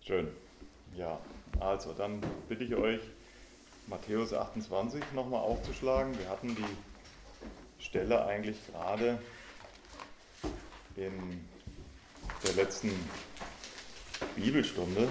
Schön. Ja, also dann bitte ich euch, Matthäus 28 nochmal aufzuschlagen. Wir hatten die Stelle eigentlich gerade in der letzten Bibelstunde.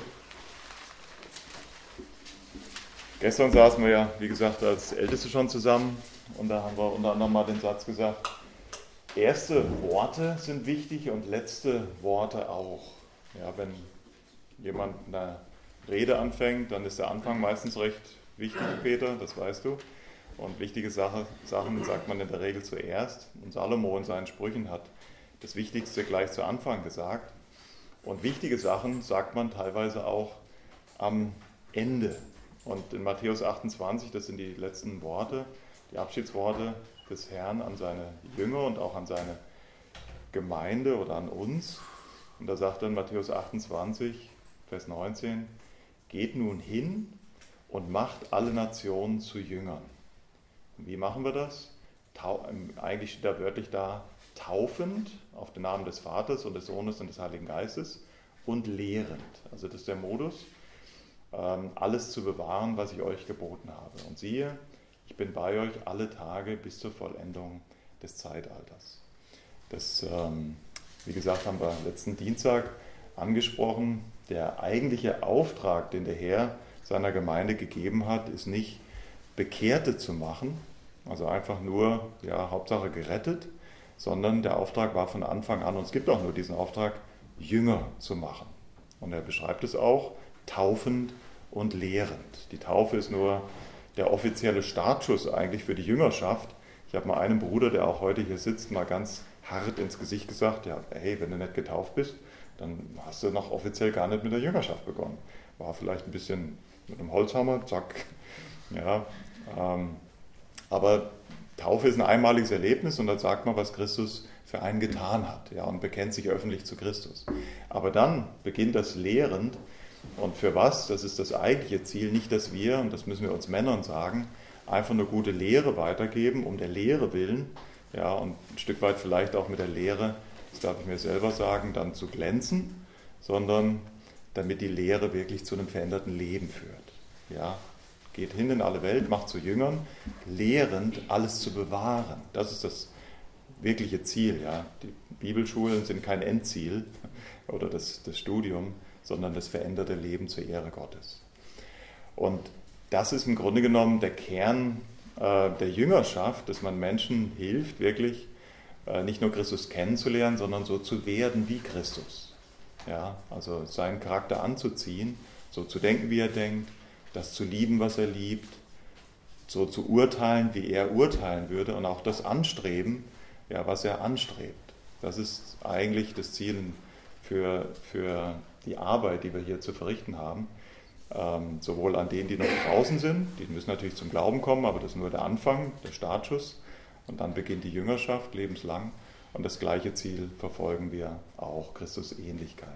Gestern saßen wir ja, wie gesagt, als Älteste schon zusammen und da haben wir unter anderem mal den Satz gesagt, erste Worte sind wichtig und letzte Worte auch. Ja, wenn jemand eine Rede anfängt, dann ist der Anfang meistens recht wichtig, Peter, das weißt du. Und wichtige Sachen sagt man in der Regel zuerst. Und Salomo in seinen Sprüchen hat das Wichtigste gleich zu Anfang gesagt. Und wichtige Sachen sagt man teilweise auch am Ende. Und in Matthäus 28, das sind die letzten Worte, die Abschiedsworte des Herrn an seine Jünger und auch an seine Gemeinde oder an uns. Und da sagt er in Matthäus 28, Vers 19, geht nun hin und macht alle Nationen zu Jüngern. Und wie machen wir das? Eigentlich steht da wörtlich da, taufend auf den Namen des Vaters und des Sohnes und des Heiligen Geistes und lehrend. Also das ist der Modus, alles zu bewahren, was ich euch geboten habe. Und siehe, ich bin bei euch alle Tage bis zur Vollendung des Zeitalters. Das, wie gesagt, haben wir letzten Dienstag angesprochen. Der eigentliche Auftrag, den der Herr seiner Gemeinde gegeben hat, ist nicht Bekehrte zu machen, also einfach nur, ja, Hauptsache gerettet, sondern der Auftrag war von Anfang an, und es gibt auch nur diesen Auftrag, Jünger zu machen. Und er beschreibt es auch, taufend und lehrend. Die Taufe ist nur der offizielle Startschuss eigentlich für die Jüngerschaft. Ich habe mal einem Bruder, der auch heute hier sitzt, mal ganz hart ins Gesicht gesagt, ja, hey, wenn du nicht getauft bist, dann hast du noch offiziell gar nicht mit der Jüngerschaft begonnen. War vielleicht ein bisschen mit einem Holzhammer, zack. Ja, aber Taufe ist ein einmaliges Erlebnis und dann sagt man, was Christus für einen getan hat, ja, und bekennt sich öffentlich zu Christus. Aber dann beginnt das Lehrend. Und für was? Das ist das eigentliche Ziel, nicht, dass wir, und das müssen wir uns Männern sagen, einfach eine gute Lehre weitergeben, um der Lehre willen, ja, und ein Stück weit vielleicht auch mit der Lehre, das darf ich mir selber sagen, dann zu glänzen, sondern damit die Lehre wirklich zu einem veränderten Leben führt. Ja, geht hin in alle Welt, macht zu Jüngern, lehrend alles zu bewahren. Das ist das wirkliche Ziel. Ja. Die Bibelschulen sind kein Endziel oder das Studium, sondern das veränderte Leben zur Ehre Gottes. Und das ist im Grunde genommen der Kern der Jüngerschaft, dass man Menschen hilft, wirklich nicht nur Christus kennenzulernen, sondern so zu werden wie Christus. Ja, also seinen Charakter anzuziehen, so zu denken, wie er denkt, das zu lieben, was er liebt, so zu urteilen, wie er urteilen würde und auch das anstreben, ja, was er anstrebt. Das ist eigentlich das Ziel für die Arbeit, die wir hier zu verrichten haben. Sowohl an denen, die noch draußen sind, die müssen natürlich zum Glauben kommen, aber das ist nur der Anfang, der Startschuss. Und dann beginnt die Jüngerschaft lebenslang. Und das gleiche Ziel verfolgen wir auch, Christus Ähnlichkeit.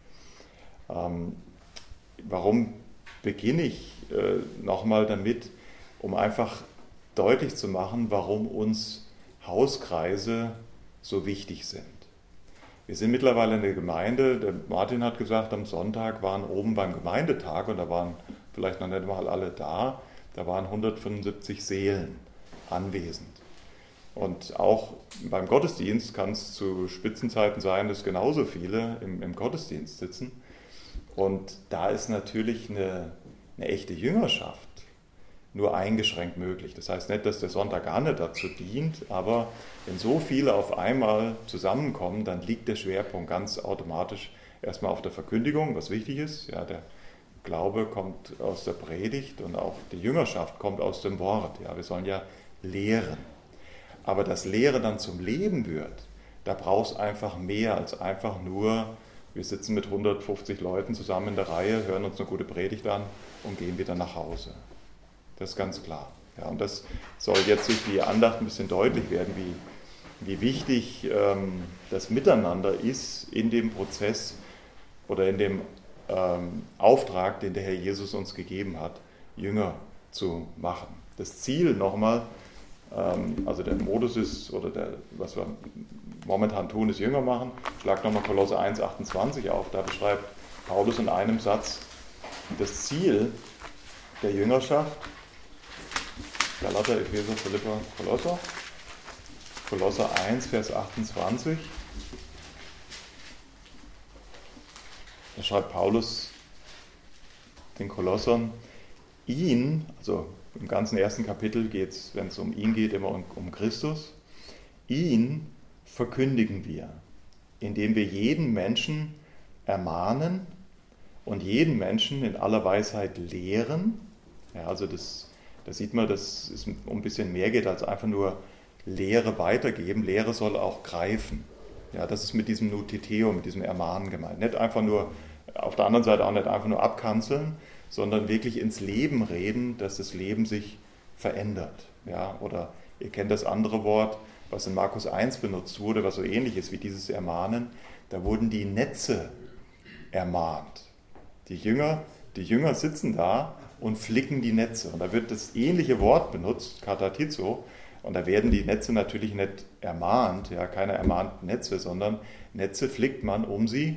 Warum beginne ich nochmal damit, um einfach deutlich zu machen, warum uns Hauskreise so wichtig sind. Wir sind mittlerweile in der Gemeinde, der Martin hat gesagt, am Sonntag waren oben beim Gemeindetag, und da waren vielleicht noch nicht mal alle da, da waren 175 Seelen anwesend. Und auch beim Gottesdienst kann es zu Spitzenzeiten sein, dass genauso viele im Gottesdienst sitzen. Und da ist natürlich eine echte Jüngerschaft nur eingeschränkt möglich. Das heißt nicht, dass der Sonntag gar nicht dazu dient, aber wenn so viele auf einmal zusammenkommen, dann liegt der Schwerpunkt ganz automatisch erstmal auf der Verkündigung, was wichtig ist. Ja, der Glaube kommt aus der Predigt und auch die Jüngerschaft kommt aus dem Wort. Ja, wir sollen ja lehren. Aber dass Lehre dann zum Leben wird, da braucht es einfach mehr als einfach nur, wir sitzen mit 150 Leuten zusammen in der Reihe, hören uns eine gute Predigt an und gehen wieder nach Hause. Das ist ganz klar. Ja, und das soll jetzt durch die Andacht ein bisschen deutlich werden, wie wichtig das Miteinander ist in dem Prozess oder in dem Auftrag, den der Herr Jesus uns gegeben hat, Jünger zu machen. Das Ziel nochmal, also der Modus ist, oder was wir momentan tun, ist Jünger machen. Ich schlage nochmal Kolosser 1,28 auf, da beschreibt Paulus in einem Satz das Ziel der Jüngerschaft, Galater, Epheser, Philipper, Kolosser, Kolosser 1, Vers 28. Da schreibt Paulus den Kolossern, ihn, also im ganzen ersten Kapitel geht es, wenn es um ihn geht, immer um Christus, ihn verkündigen wir, indem wir jeden Menschen ermahnen und jeden Menschen in aller Weisheit lehren. Ja, also das sieht man, dass es um ein bisschen mehr geht als einfach nur Lehre weitergeben. Lehre soll auch greifen. Ja, das ist mit diesem Nutiteo, mit diesem Ermahnen gemeint. Nicht einfach nur, auf der anderen Seite auch nicht einfach nur abkanzeln, sondern wirklich ins Leben reden, dass das Leben sich verändert. Ja, oder ihr kennt das andere Wort, was in Markus 1 benutzt wurde, was so ähnlich ist wie dieses Ermahnen. Da wurden die Netze ermahnt. Die Jünger sitzen da und flicken die Netze. Und da wird das ähnliche Wort benutzt, katatizo, und da werden die Netze natürlich nicht ermahnt, ja, keiner ermahnt Netze, sondern Netze flickt man, um sie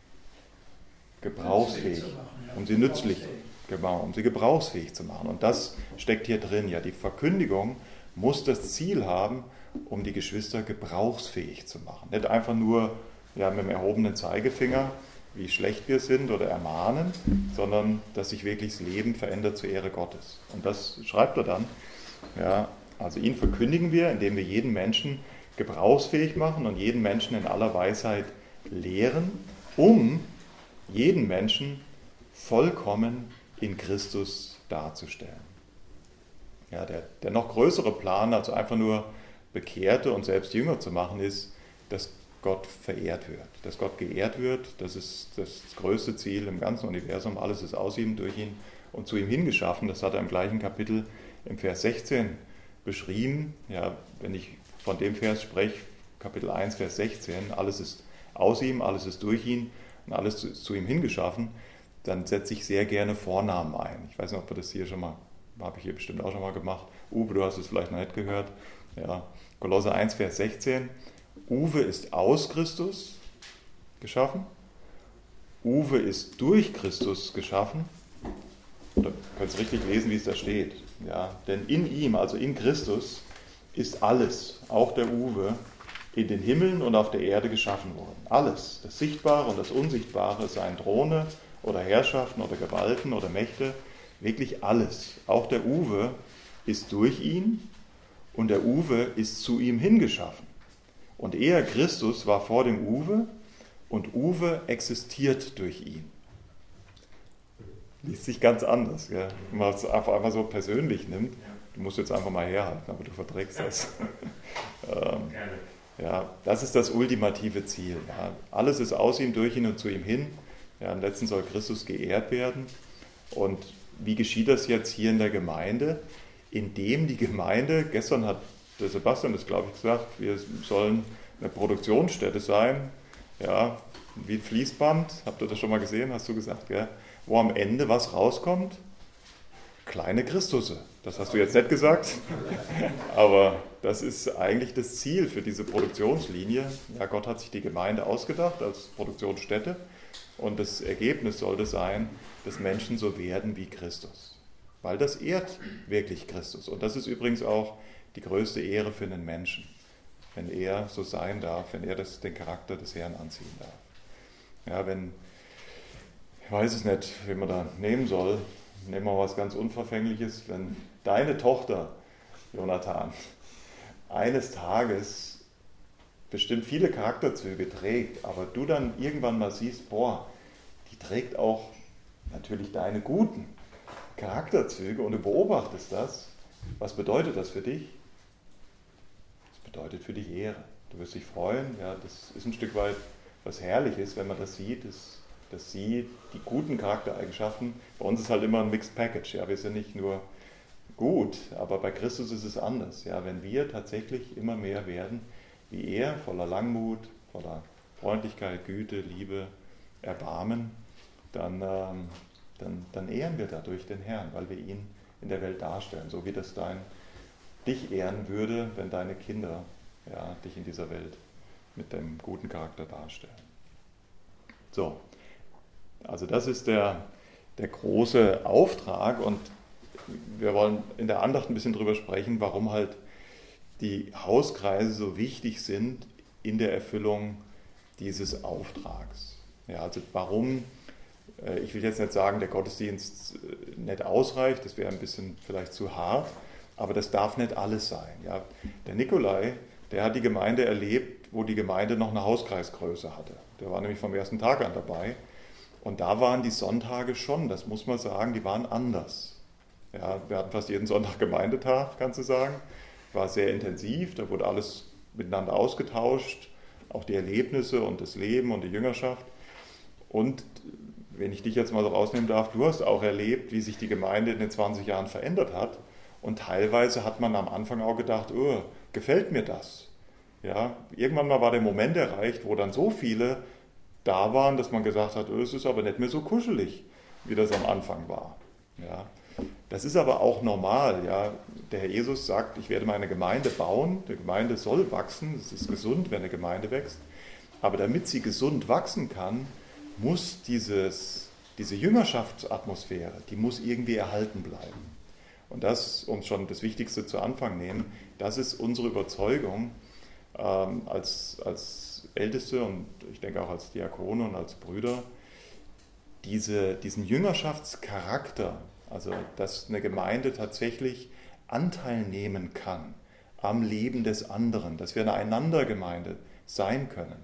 gebrauchsfähig, um sie nützlich, genau, um sie gebrauchsfähig zu machen. Und das steckt hier drin, ja, die Verkündigung muss das Ziel haben, um die Geschwister gebrauchsfähig zu machen. Nicht einfach nur ja, mit dem erhobenen Zeigefinger, wie schlecht wir sind oder ermahnen, sondern dass sich wirklich das Leben verändert zur Ehre Gottes. Und das schreibt er dann. Ja, also ihn verkündigen wir, indem wir jeden Menschen gebrauchsfähig machen und jeden Menschen in aller Weisheit lehren, um jeden Menschen vollkommen in Christus darzustellen. Ja, der noch größere Plan, als einfach nur Bekehrte und selbst Jünger zu machen, ist, dass Gott verehrt wird, dass Gott geehrt wird. Das ist das größte Ziel im ganzen Universum. Alles ist aus ihm, durch ihn und zu ihm hingeschaffen. Das hat er im gleichen Kapitel im Vers 16 beschrieben. Ja, wenn ich von dem Vers spreche, Kapitel 1, Vers 16, alles ist aus ihm, alles ist durch ihn und alles ist zu ihm hingeschaffen, dann setze ich sehr gerne Vornamen ein. Ich weiß nicht, ob wir das hier schon mal, habe ich hier bestimmt auch schon mal gemacht. Uwe, du hast es vielleicht noch nicht gehört. Ja, Kolosser 1, Vers 16. Uwe ist aus Christus geschaffen. Uwe ist durch Christus geschaffen. Oder ihr könnt es richtig lesen, wie es da steht. Ja, denn in ihm, also in Christus, ist alles, auch der Uwe, in den Himmeln und auf der Erde geschaffen worden. Alles, das Sichtbare und das Unsichtbare, seien Throne oder Herrschaften oder Gewalten oder Mächte, wirklich alles. Auch der Uwe ist durch ihn und der Uwe ist zu ihm hingeschaffen. Und er, Christus, war vor dem Uwe und Uwe existiert durch ihn. Liest sich ganz anders, gell? Wenn man es einfach so persönlich nimmt. Du musst jetzt einfach mal herhalten, aber du verträgst das. Ja, das ist das ultimative Ziel. Ja. Alles ist aus ihm, durch ihn und zu ihm hin. Ja, am letzten soll Christus geehrt werden. Und wie geschieht das jetzt hier in der Gemeinde? Indem die Gemeinde, gestern hat der Sebastian das, glaube ich, gesagt, wir sollen eine Produktionsstätte sein, ja, wie ein Fließband, habt ihr das schon mal gesehen, hast du gesagt, gell? Wo am Ende was rauskommt? Kleine Christusse. Das hast du jetzt nicht gesagt, aber das ist eigentlich das Ziel für diese Produktionslinie. Ja, Gott hat sich die Gemeinde ausgedacht als Produktionsstätte und das Ergebnis sollte sein, dass Menschen so werden wie Christus. Weil das ehrt wirklich Christus. Und das ist übrigens auch die größte Ehre für einen Menschen, wenn er so sein darf, wenn er den Charakter des Herrn anziehen darf. Ja, ich weiß es nicht, wie man da nehmen soll. Nehmen wir was ganz Unverfängliches. Wenn deine Tochter, Jonathan, eines Tages bestimmt viele Charakterzüge trägt, aber du dann irgendwann mal siehst, boah, die trägt auch natürlich deine guten Charakterzüge und du beobachtest das, was bedeutet das für dich? Das bedeutet für dich Ehre. Du wirst dich freuen, ja, das ist ein Stück weit was Herrliches, wenn man das sieht, dass sie die guten Charaktereigenschaften, bei uns ist halt immer ein Mixed Package, ja, wir sind nicht nur gut, aber bei Christus ist es anders, ja, wenn wir tatsächlich immer mehr werden wie er, voller Langmut, voller Freundlichkeit, Güte, Liebe, Erbarmen, dann ehren wir dadurch den Herrn, weil wir ihn in der Welt darstellen, so wie das dich ehren würde, wenn deine Kinder ja, dich in dieser Welt mit dem guten Charakter darstellen. So, Also das ist der große Auftrag und wir wollen in der Andacht ein bisschen drüber sprechen, warum halt die Hauskreise so wichtig sind in der Erfüllung dieses Auftrags. Ja, also warum, ich will jetzt nicht sagen, der Gottesdienst nicht ausreicht, das wäre ein bisschen vielleicht zu hart, aber das darf nicht alles sein. Ja. Der Nikolai, der hat die Gemeinde erlebt, wo die Gemeinde noch eine Hauskreisgröße hatte. Der war nämlich vom ersten Tag an dabei. Und da waren die Sonntage schon, das muss man sagen, die waren anders. Ja, wir hatten fast jeden Sonntag Gemeindetag, kannst du sagen. War sehr intensiv, da wurde alles miteinander ausgetauscht, auch die Erlebnisse und das Leben und die Jüngerschaft. Und wenn ich dich jetzt mal so rausnehmen darf, du hast auch erlebt, wie sich die Gemeinde in den 20 Jahren verändert hat. Und teilweise hat man am Anfang auch gedacht, oh, gefällt mir das? Ja, irgendwann mal war der Moment erreicht, wo dann so viele da waren, dass man gesagt hat, oh, es ist aber nicht mehr so kuschelig, wie das am Anfang war. Ja, das ist aber auch normal. Ja. Der Herr Jesus sagt, ich werde meine Gemeinde bauen, die Gemeinde soll wachsen, es ist gesund, wenn eine Gemeinde wächst. Aber damit sie gesund wachsen kann, muss diese Jüngerschaftsatmosphäre, die muss irgendwie erhalten bleiben. Und das, um schon das Wichtigste zu Anfang nehmen, das ist unsere Überzeugung als Älteste und ich denke auch als Diakone und als Brüder, diesen Jüngerschaftscharakter, also dass eine Gemeinde tatsächlich Anteil nehmen kann am Leben des anderen, dass wir eine Einandergemeinde sein können.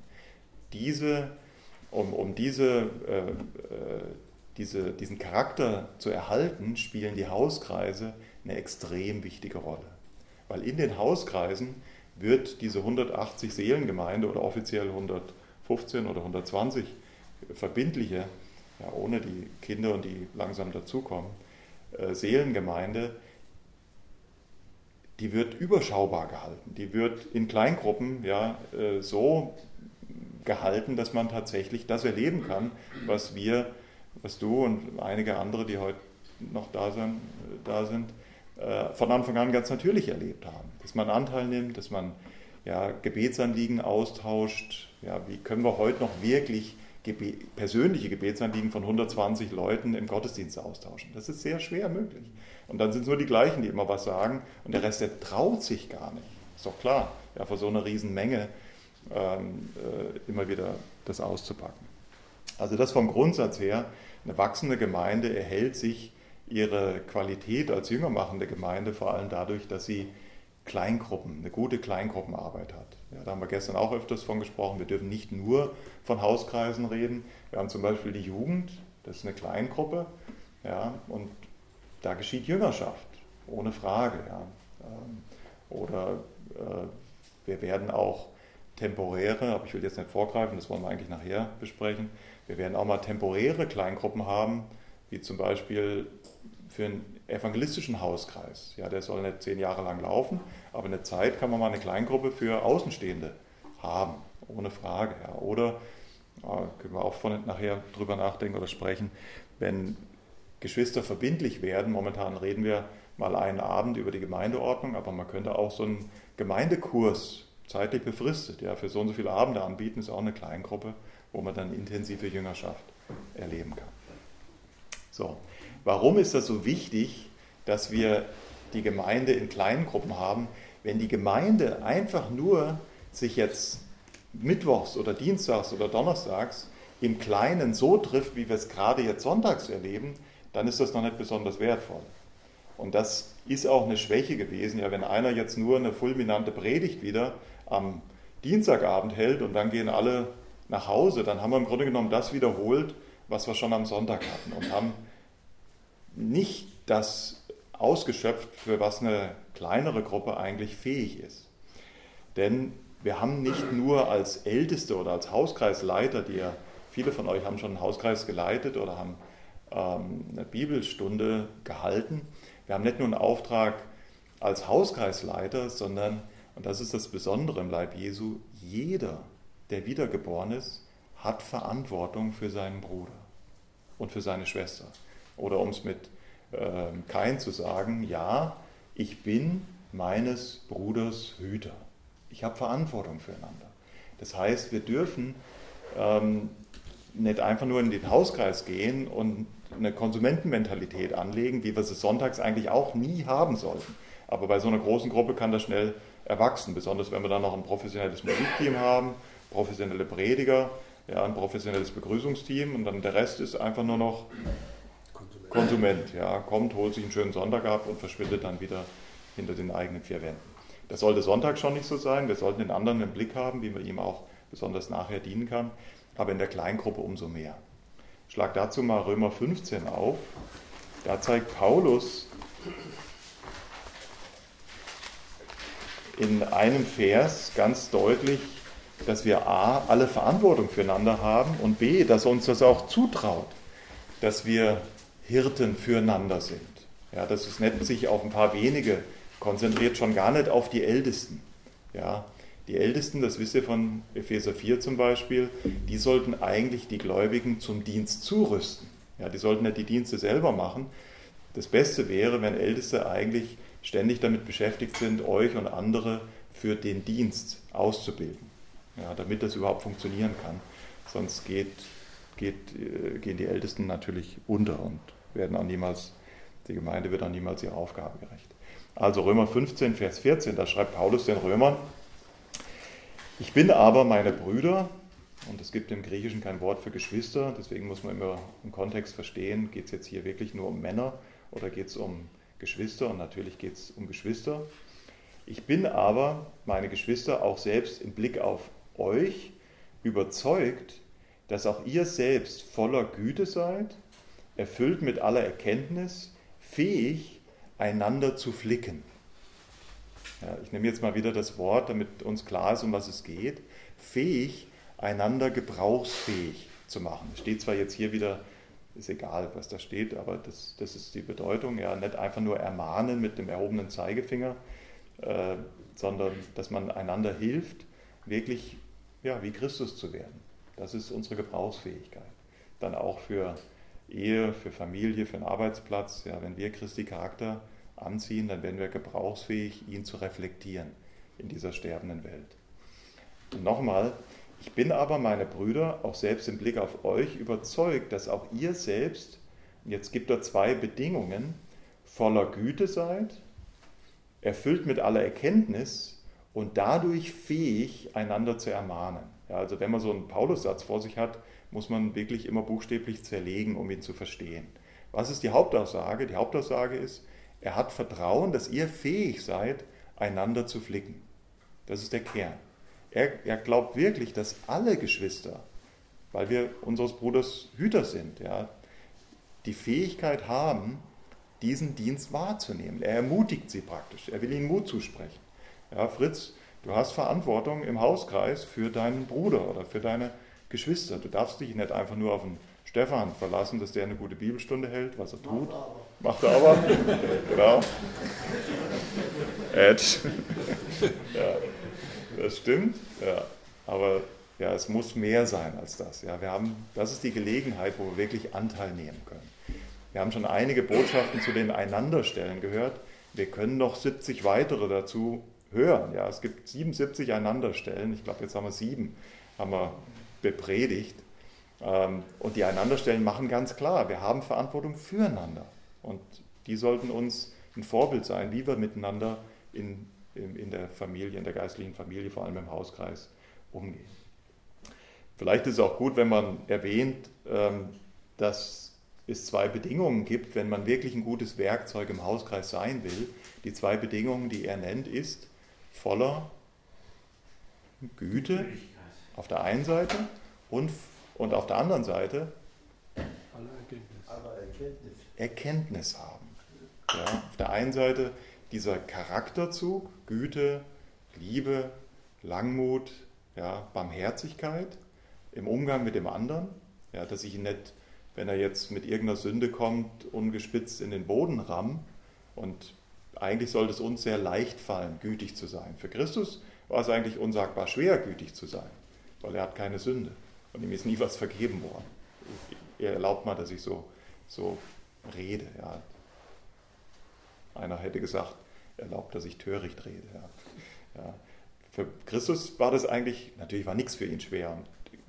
Um diesen Charakter zu erhalten, spielen die Hauskreise eine extrem wichtige Rolle. Weil in den Hauskreisen wird diese 180 Seelengemeinde oder offiziell 115 oder 120 verbindliche, ja, ohne die Kinder und die langsam dazukommen, Seelengemeinde, die wird überschaubar gehalten. Die wird in Kleingruppen so gehalten, dass man tatsächlich das erleben kann, was du und einige andere, die heute noch da sind, von Anfang an ganz natürlich erlebt haben. Dass man Anteil nimmt, dass man Gebetsanliegen austauscht. Ja, wie können wir heute noch wirklich persönliche Gebetsanliegen von 120 Leuten im Gottesdienst austauschen? Das ist sehr schwer möglich. Und dann sind es nur die gleichen, die immer was sagen und der Rest, der traut sich gar nicht. Ist doch klar, ja, vor so einer riesen Menge immer wieder das auszupacken. Also das vom Grundsatz her, eine wachsende Gemeinde erhält sich ihre Qualität als jüngermachende Gemeinde vor allem dadurch, dass sie eine gute Kleingruppenarbeit hat. Ja, da haben wir gestern auch öfters von gesprochen. Wir dürfen nicht nur von Hauskreisen reden. Wir haben zum Beispiel die Jugend, das ist eine Kleingruppe, ja, und da geschieht Jüngerschaft, ohne Frage. Ja. Oder wir werden auch temporäre, aber ich will jetzt nicht vorgreifen, das wollen wir eigentlich nachher besprechen, wir werden auch mal temporäre Kleingruppen haben, wie zum Beispiel für einen evangelistischen Hauskreis. Ja, der soll nicht 10 Jahre lang laufen, aber eine Zeit kann man mal eine Kleingruppe für Außenstehende haben, ohne Frage. Ja. Oder, können wir auch nachher drüber nachdenken oder sprechen, wenn Geschwister verbindlich werden, momentan reden wir mal einen Abend über die Gemeindeordnung, aber man könnte auch so einen Gemeindekurs zeitlich befristet, ja, für so und so viele Abende anbieten, ist auch eine Kleingruppe, wo man dann intensive Jüngerschaft erleben kann. So, warum ist das so wichtig, dass wir die Gemeinde in kleinen Gruppen haben? Wenn die Gemeinde einfach nur sich jetzt mittwochs oder dienstags oder donnerstags im Kleinen so trifft, wie wir es gerade jetzt sonntags erleben, dann ist das noch nicht besonders wertvoll. Und das ist auch eine Schwäche gewesen, ja, wenn einer jetzt nur eine fulminante Predigt wieder am Dienstagabend hält und dann gehen alle nach Hause, dann haben wir im Grunde genommen das wiederholt, was wir schon am Sonntag hatten und haben nicht das ausgeschöpft, für was eine kleinere Gruppe eigentlich fähig ist. Denn wir haben nicht nur als Älteste oder als Hauskreisleiter, viele von euch haben schon einen Hauskreis geleitet oder haben eine Bibelstunde gehalten. Wir haben nicht nur einen Auftrag als Hauskreisleiter, sondern, und das ist das Besondere im Leib Jesu, jeder, der wiedergeboren ist, hat Verantwortung für seinen Bruder und für seine Schwester. Oder um es mit Kain zu sagen, ja, ich bin meines Bruders Hüter. Ich habe Verantwortung füreinander. Das heißt, wir dürfen nicht einfach nur in den Hauskreis gehen und eine Konsumentenmentalität anlegen, wie wir sie sonntags eigentlich auch nie haben sollten. Aber bei so einer großen Gruppe kann das schnell erwachsen, besonders wenn wir dann noch ein professionelles Musikteam haben, professionelle Prediger, ja, ein professionelles Begrüßungsteam und dann der Rest ist einfach nur noch Konsument. Ja, kommt, holt sich einen schönen Sonntag ab und verschwindet dann wieder hinter den eigenen vier Wänden. Das sollte Sonntag schon nicht so sein. Wir sollten den anderen im Blick haben, wie man ihm auch besonders nachher dienen kann, aber in der Kleingruppe umso mehr. Ich schlage dazu mal Römer 15 auf. Da zeigt Paulus in einem Vers ganz deutlich, dass wir a. alle Verantwortung füreinander haben und b. dass er uns das auch zutraut, dass wir Hirten füreinander sind. Ja, dass es nicht sich auf ein paar wenige konzentriert, schon gar nicht auf die Ältesten. Ja, die Ältesten, das wisst ihr von Epheser 4 zum Beispiel, die sollten eigentlich die Gläubigen zum Dienst zurüsten. Ja, die sollten nicht die Dienste selber machen. Das Beste wäre, wenn Älteste eigentlich ständig damit beschäftigt sind, euch und andere für den Dienst auszubilden, ja, damit das überhaupt funktionieren kann. Sonst gehen die Ältesten natürlich unter und die Gemeinde wird auch niemals ihrer Aufgabe gerecht. Also Römer 15, Vers 14, da schreibt Paulus den Römern: Ich bin aber, meine Brüder, und es gibt im Griechischen kein Wort für Geschwister, deswegen muss man immer im Kontext verstehen, geht es jetzt hier wirklich nur um Männer oder geht es um Geschwister? Und natürlich geht es um Geschwister. Ich bin aber, meine Geschwister, auch selbst im Blick auf euch überzeugt, dass auch ihr selbst voller Güte seid, erfüllt mit aller Erkenntnis, fähig, einander zu flicken. Ja, ich nehme jetzt mal wieder das Wort, damit uns klar ist, um was es geht. Fähig, einander gebrauchsfähig zu machen. Es steht zwar jetzt hier wieder, ist egal, was da steht, aber das ist die Bedeutung. Ja, nicht einfach nur ermahnen mit dem erhobenen Zeigefinger, sondern dass man einander hilft, wirklich ja, wie Christus zu werden. Das ist unsere Gebrauchsfähigkeit. Dann auch für Ehe, für Familie, für einen Arbeitsplatz. Ja, wenn wir Christi Charakter anziehen, dann werden wir gebrauchsfähig, ihn zu reflektieren in dieser sterbenden Welt. Und nochmal, ich bin aber, meine Brüder, auch selbst im Blick auf euch überzeugt, dass auch ihr selbst, und jetzt gibt er zwei Bedingungen, voller Güte seid, erfüllt mit aller Erkenntnis und dadurch fähig, einander zu ermahnen. Ja, also wenn man so einen Paulussatz vor sich hat, muss man wirklich immer buchstäblich zerlegen, um ihn zu verstehen. Was ist die Hauptaussage? Die Hauptaussage ist, er hat Vertrauen, dass ihr fähig seid, einander zu flicken. Das ist der Kern. Er glaubt wirklich, dass alle Geschwister, weil wir unseres Bruders Hüter sind, ja, die Fähigkeit haben, diesen Dienst wahrzunehmen. Er ermutigt sie praktisch. Er will ihnen Mut zusprechen. Ja, Fritz, du hast Verantwortung im Hauskreis für deinen Bruder oder für deine Geschwister. Du darfst dich nicht einfach nur auf den Stefan verlassen, dass der eine gute Bibelstunde hält, was er tut. Macht er aber. Genau. Edge. Ja, das stimmt. Ja. Aber ja, es muss mehr sein als das. Ja, das ist die Gelegenheit, wo wir wirklich Anteil nehmen können. Wir haben schon einige Botschaften zu den Einanderstellen gehört. Wir können noch 70 weitere dazu hören. Ja, es gibt 77 Einanderstellen. Ich glaube, jetzt haben wir bepredigt. Und die Einanderstellen machen ganz klar, wir haben Verantwortung füreinander. Und die sollten uns ein Vorbild sein, wie wir miteinander in der Familie, in der geistlichen Familie, vor allem im Hauskreis, umgehen. Vielleicht ist es auch gut, wenn man erwähnt, dass es zwei Bedingungen gibt, wenn man wirklich ein gutes Werkzeug im Hauskreis sein will. Die zwei Bedingungen, die er nennt, ist voller Güte auf der einen Seite und auf der anderen Seite Erkenntnis haben. Ja, auf der einen Seite dieser Charakterzug, Güte, Liebe, Langmut, ja, Barmherzigkeit im Umgang mit dem anderen, ja, dass ich ihn nicht, wenn er jetzt mit irgendeiner Sünde kommt, ungespitzt in den Boden ramm. Und eigentlich sollte es uns sehr leicht fallen, gütig zu sein. Für Christus war es eigentlich unsagbar schwer, gütig zu sein, weil er hat keine Sünde und ihm ist nie was vergeben worden. Er erlaubt mal, dass ich so rede. Ja. Einer hätte gesagt, erlaubt, dass ich töricht rede. Ja. Ja. Für Christus war das eigentlich, natürlich war nichts für ihn schwer. Und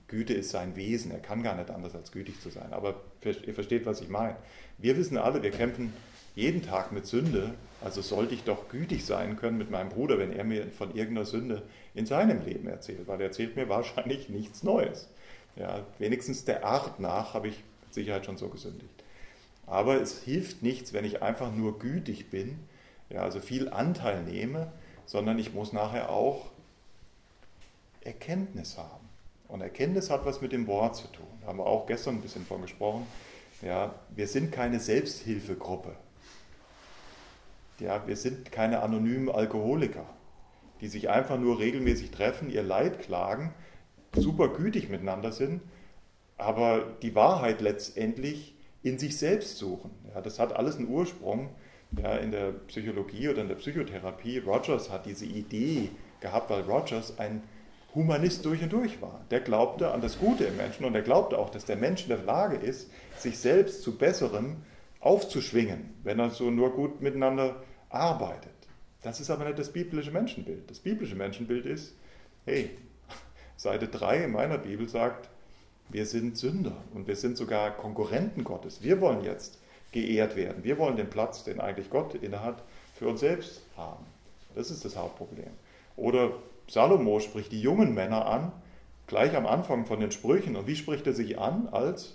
Güte ist sein Wesen, er kann gar nicht anders als gütig zu sein. Aber ihr versteht, was ich meine. Wir wissen alle, wir kämpfen jeden Tag mit Sünde, also sollte ich doch gütig sein können mit meinem Bruder, wenn er mir von irgendeiner Sünde in seinem Leben erzählt, weil er erzählt mir wahrscheinlich nichts Neues. Ja, wenigstens der Art nach habe ich mit Sicherheit schon so gesündigt. Aber es hilft nichts, wenn ich einfach nur gütig bin, ja, also viel Anteil nehme, sondern ich muss nachher auch Erkenntnis haben. Und Erkenntnis hat was mit dem Wort zu tun. Da haben wir auch gestern ein bisschen von gesprochen. Ja, wir sind keine Selbsthilfegruppe. Ja, wir sind keine anonymen Alkoholiker, die sich einfach nur regelmäßig treffen, ihr Leid klagen, super gütig miteinander sind, aber die Wahrheit letztendlich in sich selbst suchen. Ja, das hat alles einen Ursprung, ja, in der Psychologie oder in der Psychotherapie. Rogers hat diese Idee gehabt, weil Rogers ein Humanist durch und durch war. Der glaubte an das Gute im Menschen und er glaubte auch, dass der Mensch in der Lage ist, sich selbst zu Besserem aufzuschwingen, wenn er so nur gut miteinander arbeitet. Das ist aber nicht das biblische Menschenbild. Das biblische Menschenbild ist, hey, Seite 3 in meiner Bibel sagt, wir sind Sünder und wir sind sogar Konkurrenten Gottes. Wir wollen jetzt geehrt werden. Wir wollen den Platz, den eigentlich Gott innehat, für uns selbst haben. Das ist das Hauptproblem. Oder Salomo spricht die jungen Männer an, gleich am Anfang von den Sprüchen. Und wie spricht er sich an? Als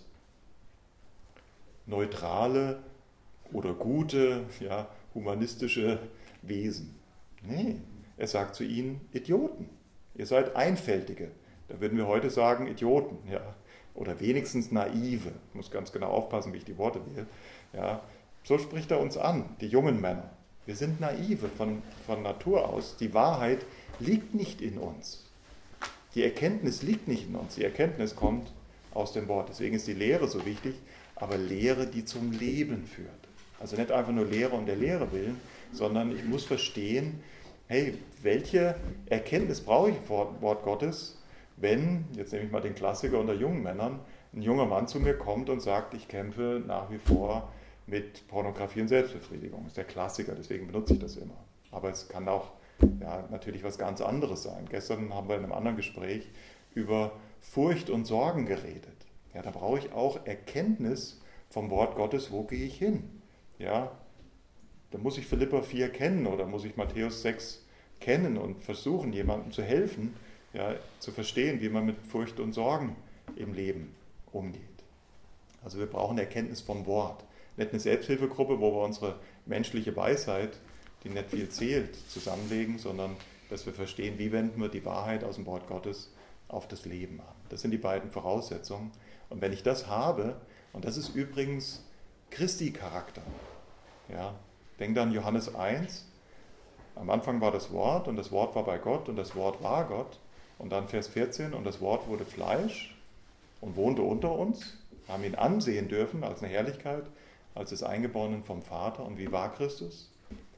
neutrale oder gute, ja, humanistische Wesen. Nee, er sagt zu ihnen Idioten. Ihr seid Einfältige. Da würden wir heute sagen Idioten, ja. Oder wenigstens Naive. Ich muss ganz genau aufpassen, wie ich die Worte wähle. Ja. So spricht er uns an, die jungen Männer. Wir sind Naive von Natur aus. Die Wahrheit liegt nicht in uns. Die Erkenntnis liegt nicht in uns. Die Erkenntnis kommt aus dem Wort. Deswegen ist die Lehre so wichtig, aber Lehre, die zum Leben führt. Also nicht einfach nur Lehre um der Lehre willen, sondern ich muss verstehen, hey, welche Erkenntnis brauche ich im Wort Gottes, wenn, jetzt nehme ich mal den Klassiker unter jungen Männern, ein junger Mann zu mir kommt und sagt, ich kämpfe nach wie vor mit Pornografie und Selbstbefriedigung. Das ist der Klassiker, deswegen benutze ich das immer. Aber es kann auch natürlich was ganz anderes sein. Gestern haben wir in einem anderen Gespräch über Furcht und Sorgen geredet. Ja, da brauche ich auch Erkenntnis vom Wort Gottes, wo gehe ich hin? Ja, da muss ich Philipper 4 kennen oder muss ich Matthäus 6 kennen und versuchen, jemandem zu helfen, ja, zu verstehen, wie man mit Furcht und Sorgen im Leben umgeht. Also wir brauchen Erkenntnis vom Wort. Nicht eine Selbsthilfegruppe, wo wir unsere menschliche Weisheit, die nicht viel zählt, zusammenlegen, sondern dass wir verstehen, wie wenden wir die Wahrheit aus dem Wort Gottes auf das Leben an. Das sind die beiden Voraussetzungen. Und wenn ich das habe, und das ist übrigens Christi-Charakter, ja, denkt an Johannes 1, am Anfang war das Wort und das Wort war bei Gott und das Wort war Gott. Und dann Vers 14, und das Wort wurde Fleisch und wohnte unter uns, haben ihn ansehen dürfen als eine Herrlichkeit, als des Eingeborenen vom Vater. Und wie war Christus?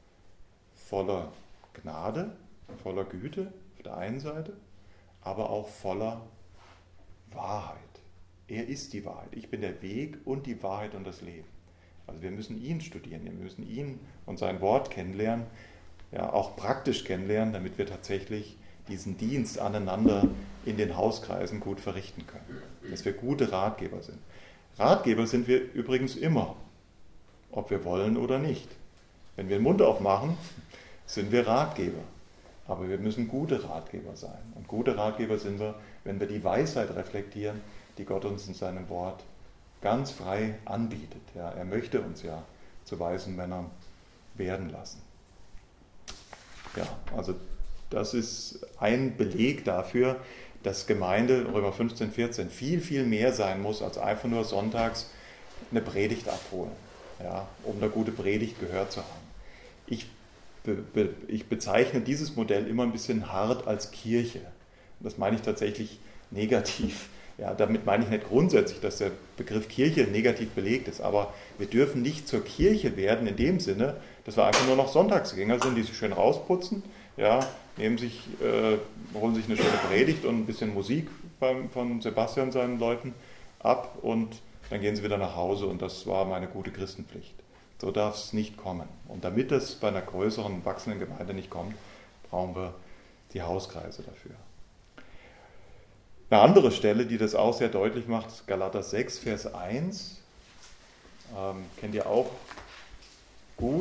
Voller Gnade, voller Güte auf der einen Seite, aber auch voller Wahrheit. Er ist die Wahrheit. Ich bin der Weg und die Wahrheit und das Leben. Also wir müssen ihn studieren, wir müssen ihn und sein Wort kennenlernen, ja, auch praktisch kennenlernen, damit wir tatsächlich diesen Dienst aneinander in den Hauskreisen gut verrichten können. Dass wir gute Ratgeber sind. Ratgeber sind wir übrigens immer, ob wir wollen oder nicht. Wenn wir den Mund aufmachen, sind wir Ratgeber. Aber wir müssen gute Ratgeber sein. Und gute Ratgeber sind wir, wenn wir die Weisheit reflektieren, die Gott uns in seinem Wort ganz frei anbietet. Ja, er möchte uns ja zu weisen Männern werden lassen. Ja, also das ist ein Beleg dafür, dass Gemeinde, Römer 15, 14, viel, viel mehr sein muss, als einfach nur sonntags eine Predigt abholen, ja, um eine gute Predigt gehört zu haben. Ich bezeichne dieses Modell immer ein bisschen hart als Kirche. Das meine ich tatsächlich negativ. Ja, damit meine ich nicht grundsätzlich, dass der Begriff Kirche negativ belegt ist, aber wir dürfen nicht zur Kirche werden in dem Sinne, dass wir einfach nur noch Sonntagsgänger sind, die sich schön rausputzen, ja, holen sich eine schöne Predigt und ein bisschen Musik von Sebastian und seinen Leuten ab und dann gehen sie wieder nach Hause und das war meine gute Christenpflicht. So darf es nicht kommen. Und damit das bei einer größeren, wachsenden Gemeinde nicht kommt, brauchen wir die Hauskreise dafür. Eine andere Stelle, die das auch sehr deutlich macht, ist Galater 6, Vers 1. Kennt ihr auch gut.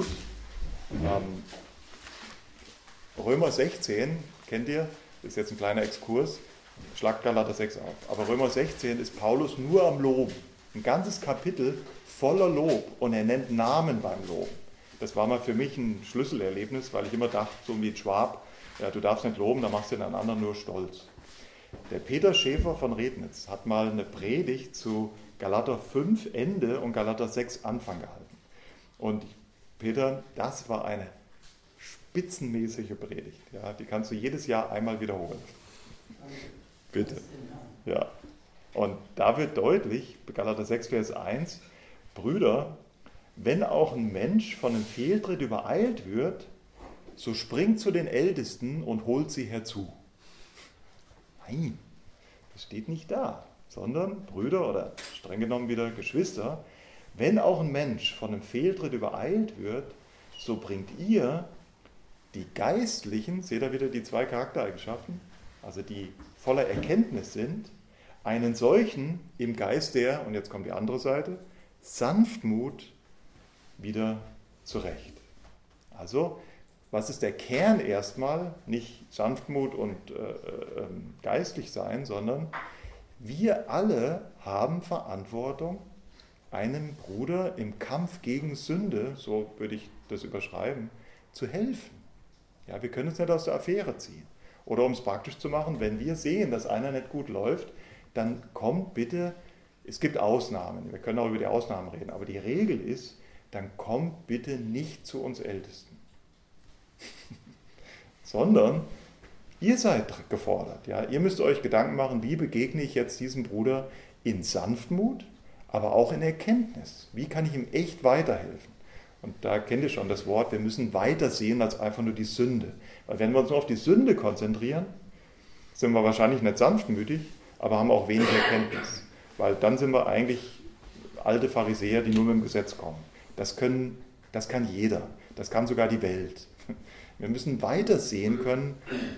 Römer 16, kennt ihr? Das ist jetzt ein kleiner Exkurs. Schlagt Galater 6 auf. Aber Römer 16 ist Paulus nur am Loben. Ein ganzes Kapitel voller Lob. Und er nennt Namen beim Loben. Das war mal für mich ein Schlüsselerlebnis, weil ich immer dachte, so wie ein Schwab, ja, du darfst nicht loben, da machst du den anderen nur stolz. Der Peter Schäfer von Rednitz hat mal eine Predigt zu Galater 5 Ende und Galater 6 Anfang gehalten. Und Peter, das war eine spitzenmäßige Predigt. Ja, die kannst du jedes Jahr einmal wiederholen. Bitte. Ja. Und da wird deutlich, Galater 6, Vers 1, Brüder, wenn auch ein Mensch von einem Fehltritt übereilt wird, so springt zu den Ältesten und holt sie herzu. Nein, das steht nicht da, sondern Brüder oder streng genommen wieder Geschwister, wenn auch ein Mensch von einem Fehltritt übereilt wird, so bringt ihr die Geistlichen, seht ihr wieder die zwei Charaktereigenschaften, also die voller Erkenntnis sind, einen solchen im Geist der, und jetzt kommt die andere Seite, Sanftmut wieder zurecht. Also, was ist der Kern erstmal? Nicht Sanftmut und geistlich sein, sondern wir alle haben Verantwortung, einem Bruder im Kampf gegen Sünde, so würde ich das überschreiben, zu helfen. Ja, wir können uns nicht aus der Affäre ziehen. Oder um es praktisch zu machen, wenn wir sehen, dass einer nicht gut läuft, dann kommt bitte, es gibt Ausnahmen, wir können auch über die Ausnahmen reden, aber die Regel ist, dann kommt bitte nicht zu uns Ältesten. Sondern ihr seid gefordert. Ja? Ihr müsst euch Gedanken machen, wie begegne ich jetzt diesem Bruder in Sanftmut, aber auch in Erkenntnis. Wie kann ich ihm echt weiterhelfen? Und da kennt ihr schon das Wort, wir müssen weiter sehen als einfach nur die Sünde. Weil wenn wir uns nur auf die Sünde konzentrieren, sind wir wahrscheinlich nicht sanftmütig, aber haben auch wenig Erkenntnis. Weil dann sind wir eigentlich alte Pharisäer, die nur mit dem Gesetz kommen. Das kann jeder. Das kann sogar die Welt. Wir müssen weiter sehen können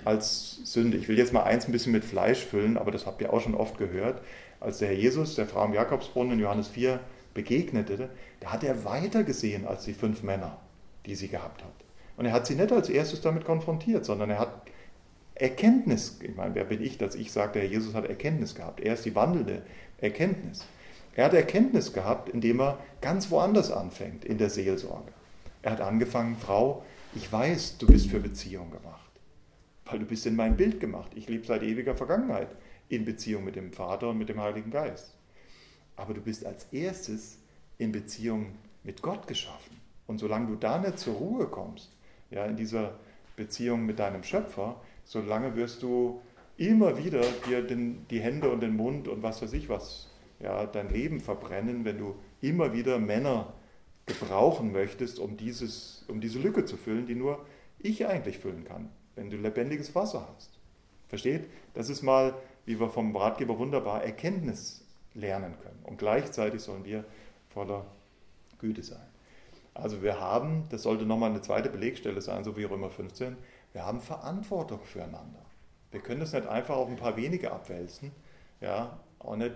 als Sünde. Ich will jetzt mal eins ein bisschen mit Fleisch füllen, aber das habt ihr auch schon oft gehört. Als der Herr Jesus der Frau am Jakobsbrunnen in Johannes 4 begegnete, da hat er weiter gesehen als die 5 Männer, die sie gehabt hat. Und er hat sie nicht als erstes damit konfrontiert, sondern er hat Erkenntnis, ich meine, wer bin ich, dass ich sage, der Herr Jesus hat Erkenntnis gehabt. Er ist die wandelnde Erkenntnis. Er hat Erkenntnis gehabt, indem er ganz woanders anfängt, in der Seelsorge. Er hat angefangen, Frau, ich weiß, du bist für Beziehung gemacht, weil du bist in mein Bild gemacht. Ich lebe seit ewiger Vergangenheit in Beziehung mit dem Vater und mit dem Heiligen Geist. Aber du bist als erstes in Beziehung mit Gott geschaffen. Und solange du da nicht zur Ruhe kommst, ja, in dieser Beziehung mit deinem Schöpfer, solange wirst du immer wieder dir die Hände und den Mund und was weiß ich was, ja, dein Leben verbrennen, wenn du immer wieder Männer gebrauchen möchtest, um diese Lücke zu füllen, die nur ich eigentlich füllen kann, wenn du lebendiges Wasser hast. Versteht? Das ist mal, wie wir vom Ratgeber wunderbar Erkenntnis lernen können. Und gleichzeitig sollen wir voller Güte sein. Also wir haben, das sollte nochmal eine zweite Belegstelle sein, so wie Römer 15, wir haben Verantwortung füreinander. Wir können das nicht einfach auf ein paar wenige abwälzen, ja, auch nicht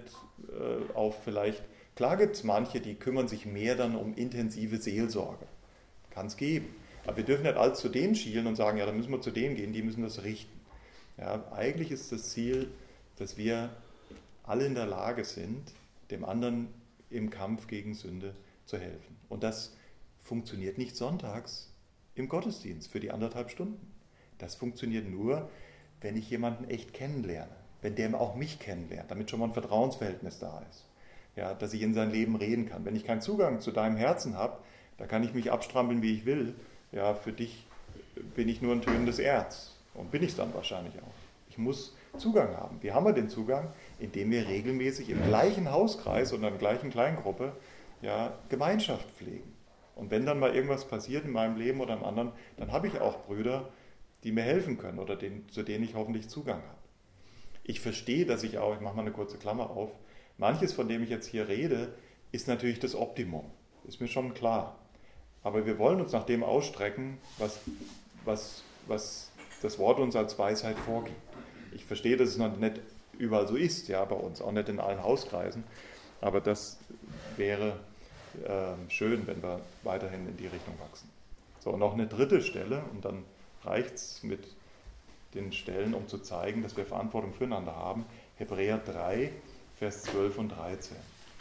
auf vielleicht, klar gibt es manche, die kümmern sich mehr dann um intensive Seelsorge. Kann es geben. Aber wir dürfen nicht alles zu denen schielen und sagen, ja, dann müssen wir zu denen gehen, die müssen das richten. Ja, eigentlich ist das Ziel, dass wir alle in der Lage sind, dem anderen im Kampf gegen Sünde zu helfen. Und das funktioniert nicht sonntags im Gottesdienst für die 1,5 Stunden. Das funktioniert nur, wenn ich jemanden echt kennenlerne, wenn der auch mich kennenlernt, damit schon mal ein Vertrauensverhältnis da ist. Ja, dass ich in sein Leben reden kann. Wenn ich keinen Zugang zu deinem Herzen habe, da kann ich mich abstrampeln, wie ich will. Ja, für dich bin ich nur ein tönendes Erz. Und bin ich es dann wahrscheinlich auch. Ich muss Zugang haben. Wie haben wir den Zugang? Indem wir regelmäßig im gleichen Hauskreis oder in der gleichen Kleingruppe ja, Gemeinschaft pflegen. Und wenn dann mal irgendwas passiert in meinem Leben oder im anderen, dann habe ich auch Brüder, die mir helfen können oder zu denen ich hoffentlich Zugang habe. Ich verstehe, dass ich auch, ich mache mal eine kurze Klammer auf, manches, von dem ich jetzt hier rede, ist natürlich das Optimum. Ist mir schon klar. Aber wir wollen uns nach dem ausstrecken, was das Wort uns als Weisheit vorgibt. Ich verstehe, dass es noch nicht überall so ist, ja, bei uns, auch nicht in allen Hauskreisen. Aber das wäre schön, wenn wir weiterhin in die Richtung wachsen. So, und noch eine dritte Stelle, und dann reicht es mit den Stellen, um zu zeigen, dass wir Verantwortung füreinander haben. Hebräer 3, Vers 12 und 13.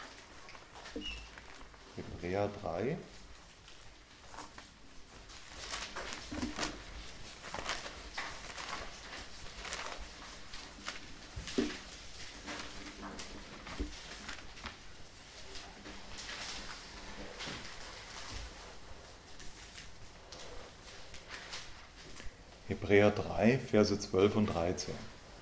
Hebräer 3. Hebräer 3, Verse 12 und 13.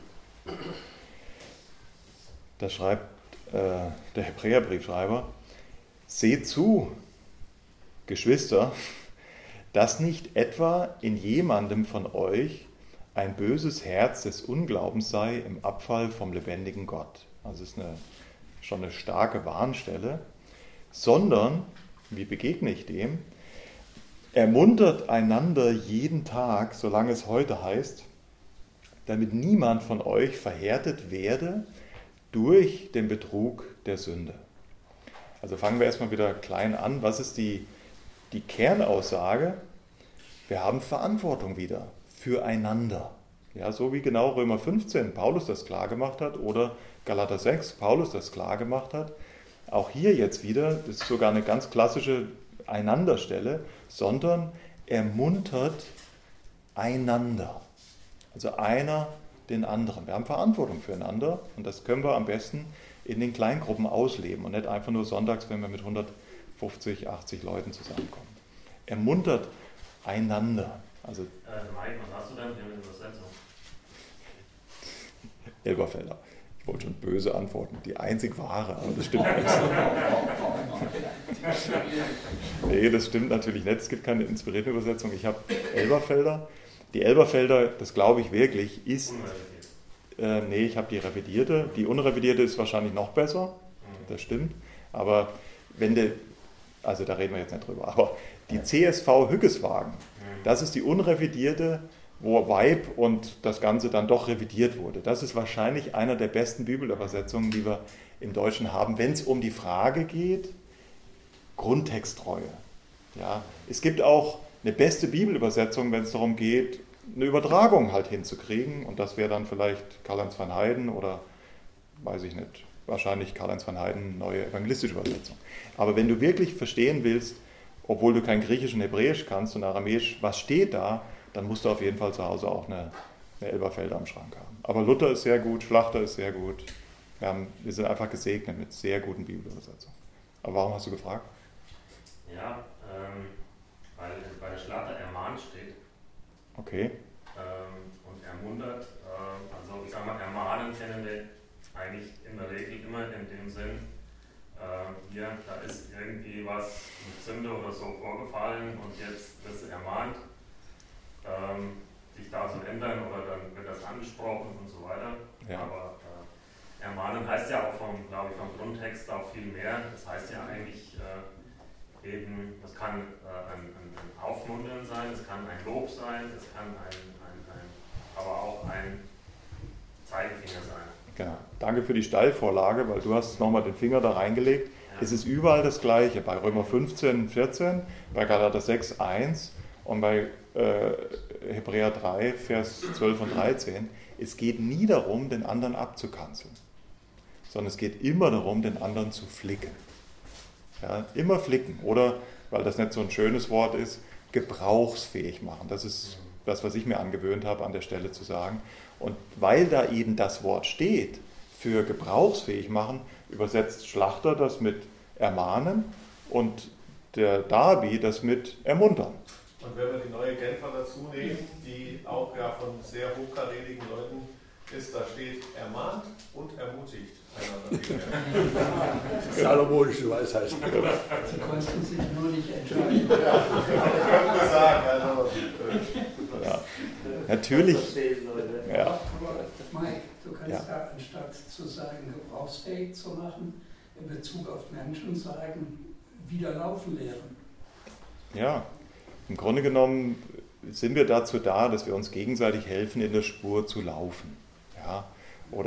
Da schreibt der Hebräerbriefschreiber: Seht zu, Geschwister, dass nicht etwa in jemandem von euch ein böses Herz des Unglaubens sei im Abfall vom lebendigen Gott. Also es ist schon eine starke Warnstelle. Sondern, wie begegne ich dem? Ermuntert einander jeden Tag, solange es heute heißt, damit niemand von euch verhärtet werde durch den Betrug der Sünde. Also fangen wir erstmal wieder klein an. Was ist die Kernaussage? Wir haben Verantwortung wieder füreinander. Ja, so wie genau Römer 15 Paulus das klar gemacht hat oder Galater 6 Paulus das klar gemacht hat. Auch hier jetzt wieder, das ist sogar eine ganz klassische Einanderstelle, sondern ermuntert einander. Also einer den anderen. Wir haben Verantwortung füreinander und das können wir am besten in den Kleingruppen ausleben und nicht einfach nur sonntags, wenn wir mit 150, 80 Leuten zusammenkommen. Ermuntert einander. Also, Mike, was hast du denn für eine Übersetzung? Elberfelder. Ich wollte schon böse antworten. Die einzig wahre, aber das stimmt nicht. Nee, das stimmt natürlich nicht. Es gibt keine inspirierte Übersetzung. Ich habe Elberfelder. Die Elberfelder, das glaube ich wirklich, ist... nee, ich habe die revidierte. Die unrevidierte ist wahrscheinlich noch besser. Das stimmt. Aber also da reden wir jetzt nicht drüber. Aber die CSV Hückeswagen, das ist die unrevidierte, wo Weib und das Ganze dann doch revidiert wurde. Das ist wahrscheinlich einer der besten Bibelübersetzungen, die wir im Deutschen haben, wenn es um die Frage geht, Grundtexttreue. Ja, es gibt auch eine beste Bibelübersetzung, wenn es darum geht, eine Übertragung halt hinzukriegen. Und das wäre dann vielleicht Karl-Heinz van Heiden oder, weiß ich nicht, wahrscheinlich Karl-Heinz van Heiden, neue evangelistische Übersetzung. Aber wenn du wirklich verstehen willst, obwohl du kein Griechisch und Hebräisch kannst und Aramäisch, was steht da, dann musst du auf jeden Fall zu Hause auch eine Elberfelder am Schrank haben. Aber Luther ist sehr gut, Schlachter ist sehr gut. Wir sind einfach gesegnet mit sehr guten Bibelübersetzungen. Aber warum hast du gefragt? Ja, weil bei der Schlachter ermahnt steht. Okay. Und ermuntert. Also ich sage mal, ermahnen kennen wir eigentlich in der Regel immer in dem Sinn, hier, da ist irgendwie was mit Sünde oder so vorgefallen und jetzt wird es ermahnt, sich da zu ändern oder dann wird das angesprochen und so weiter. Ja. Aber ermahnen heißt ja auch vom Grundtext auch viel mehr. Das heißt ja eigentlich eben, das kann ein Aufmuntern sein, es kann ein Lob sein, es kann aber auch ein Zeigefinger sein. Genau. Danke für die Steilvorlage, weil du hast nochmal den Finger da reingelegt. Ja. Es ist überall das Gleiche, bei Römer 15, 14, bei Galater 6, 1 und bei Hebräer 3, Vers 12 und 13. Es geht nie darum, den anderen abzukanzeln, sondern es geht immer darum, den anderen zu flicken. Ja, immer flicken oder, weil das nicht so ein schönes Wort ist, gebrauchsfähig machen. Das ist das, was ich mir angewöhnt habe, an der Stelle zu sagen. Und weil da eben das Wort steht, für gebrauchsfähig machen, übersetzt Schlachter das mit ermahnen und der Darby das mit ermuntern. Und wenn wir die neue Genfer dazu nehmen, die auch ja von sehr hochkarätigen Leuten ist, da steht ermahnt und ermutigt einander. Salomonische Weisheit. Sie konnten sich nur nicht entscheiden. Ja, ich könnte sagen, also, ja. Natürlich. Ja. Aber Mike, du kannst Ja. da anstatt zu sagen, gebrauchsfähig zu machen, in Bezug auf Menschen sagen, wieder laufen lehren. Ja, im Grunde genommen sind wir dazu da, dass wir uns gegenseitig helfen, in der Spur zu laufen. Ja? Oder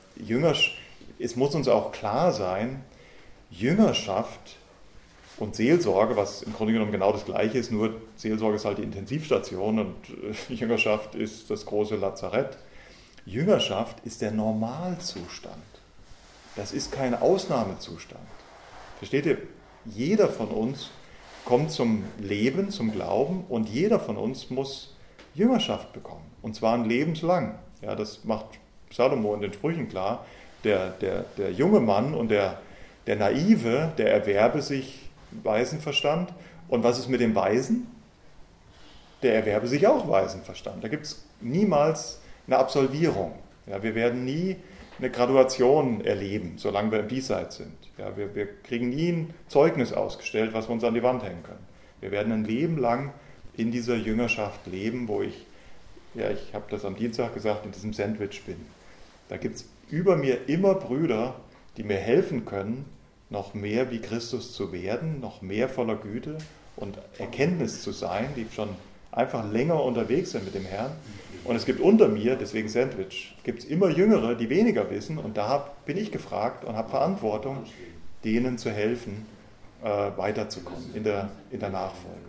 es muss uns auch klar sein, Jüngerschaft und Seelsorge, was im Grunde genommen genau das Gleiche ist, nur Seelsorge ist halt die Intensivstation und Jüngerschaft ist das große Lazarett. Jüngerschaft ist der Normalzustand. Das ist kein Ausnahmezustand. Versteht ihr? Jeder von uns kommt zum Leben, zum Glauben und jeder von uns muss Jüngerschaft bekommen. Und zwar ein lebenslang. Ja, das macht Salomo in den Sprüchen klar. Der junge Mann und der Naive, der erwerbe sich Waisenverstand. Und was ist mit dem Weisen? Der erwerbe sich auch Waisenverstand. Da gibt es niemals eine Absolvierung. Ja, wir werden nie eine Graduation erleben, solange wir im Diesseits sind. Ja, wir kriegen nie ein Zeugnis ausgestellt, was wir uns an die Wand hängen können. Wir werden ein Leben lang in dieser Jüngerschaft leben, wo ich habe das am Dienstag gesagt, in diesem Sandwich bin. Da gibt es über mir immer Brüder, die mir helfen können, noch mehr wie Christus zu werden, noch mehr voller Güte und Erkenntnis zu sein, die schon einfach länger unterwegs sind mit dem Herrn. Und es gibt unter mir, deswegen Sandwich, gibt es immer Jüngere, die weniger wissen und da bin ich gefragt und habe Verantwortung, denen zu helfen, weiterzukommen in der Nachfolge.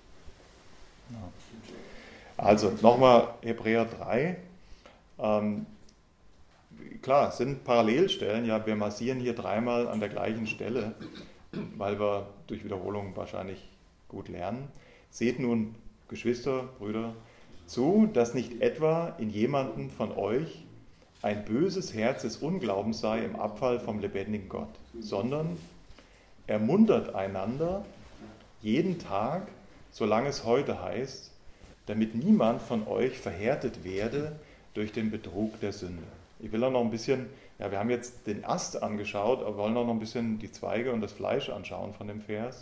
Also nochmal Hebräer 3. Klar, es sind Parallelstellen, ja, wir massieren hier dreimal an der gleichen Stelle, weil wir durch Wiederholung wahrscheinlich gut lernen. Seht nun, Geschwister, Brüder, zu, dass nicht etwa in jemandem von euch ein böses Herz des Unglaubens sei im Abfall vom lebendigen Gott, sondern ermuntert einander jeden Tag, solange es heute heißt, damit niemand von euch verhärtet werde durch den Betrug der Sünde. Ich will auch noch ein bisschen, ja, wir haben jetzt den Ast angeschaut, aber wollen auch noch ein bisschen die Zweige und das Fleisch anschauen von dem Vers.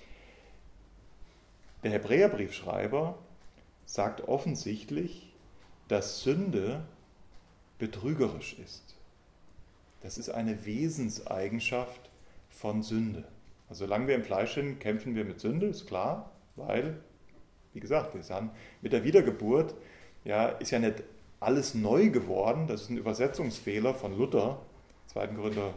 Der Hebräerbriefschreiber sagt offensichtlich, dass Sünde betrügerisch ist. Das ist eine Wesenseigenschaft von Sünde. Also solange wir im Fleisch sind, kämpfen wir mit Sünde, ist klar, weil, wie gesagt, wir sind mit der Wiedergeburt, ja, ist ja nicht alles neu geworden, das ist ein Übersetzungsfehler von Luther, 2. Korinther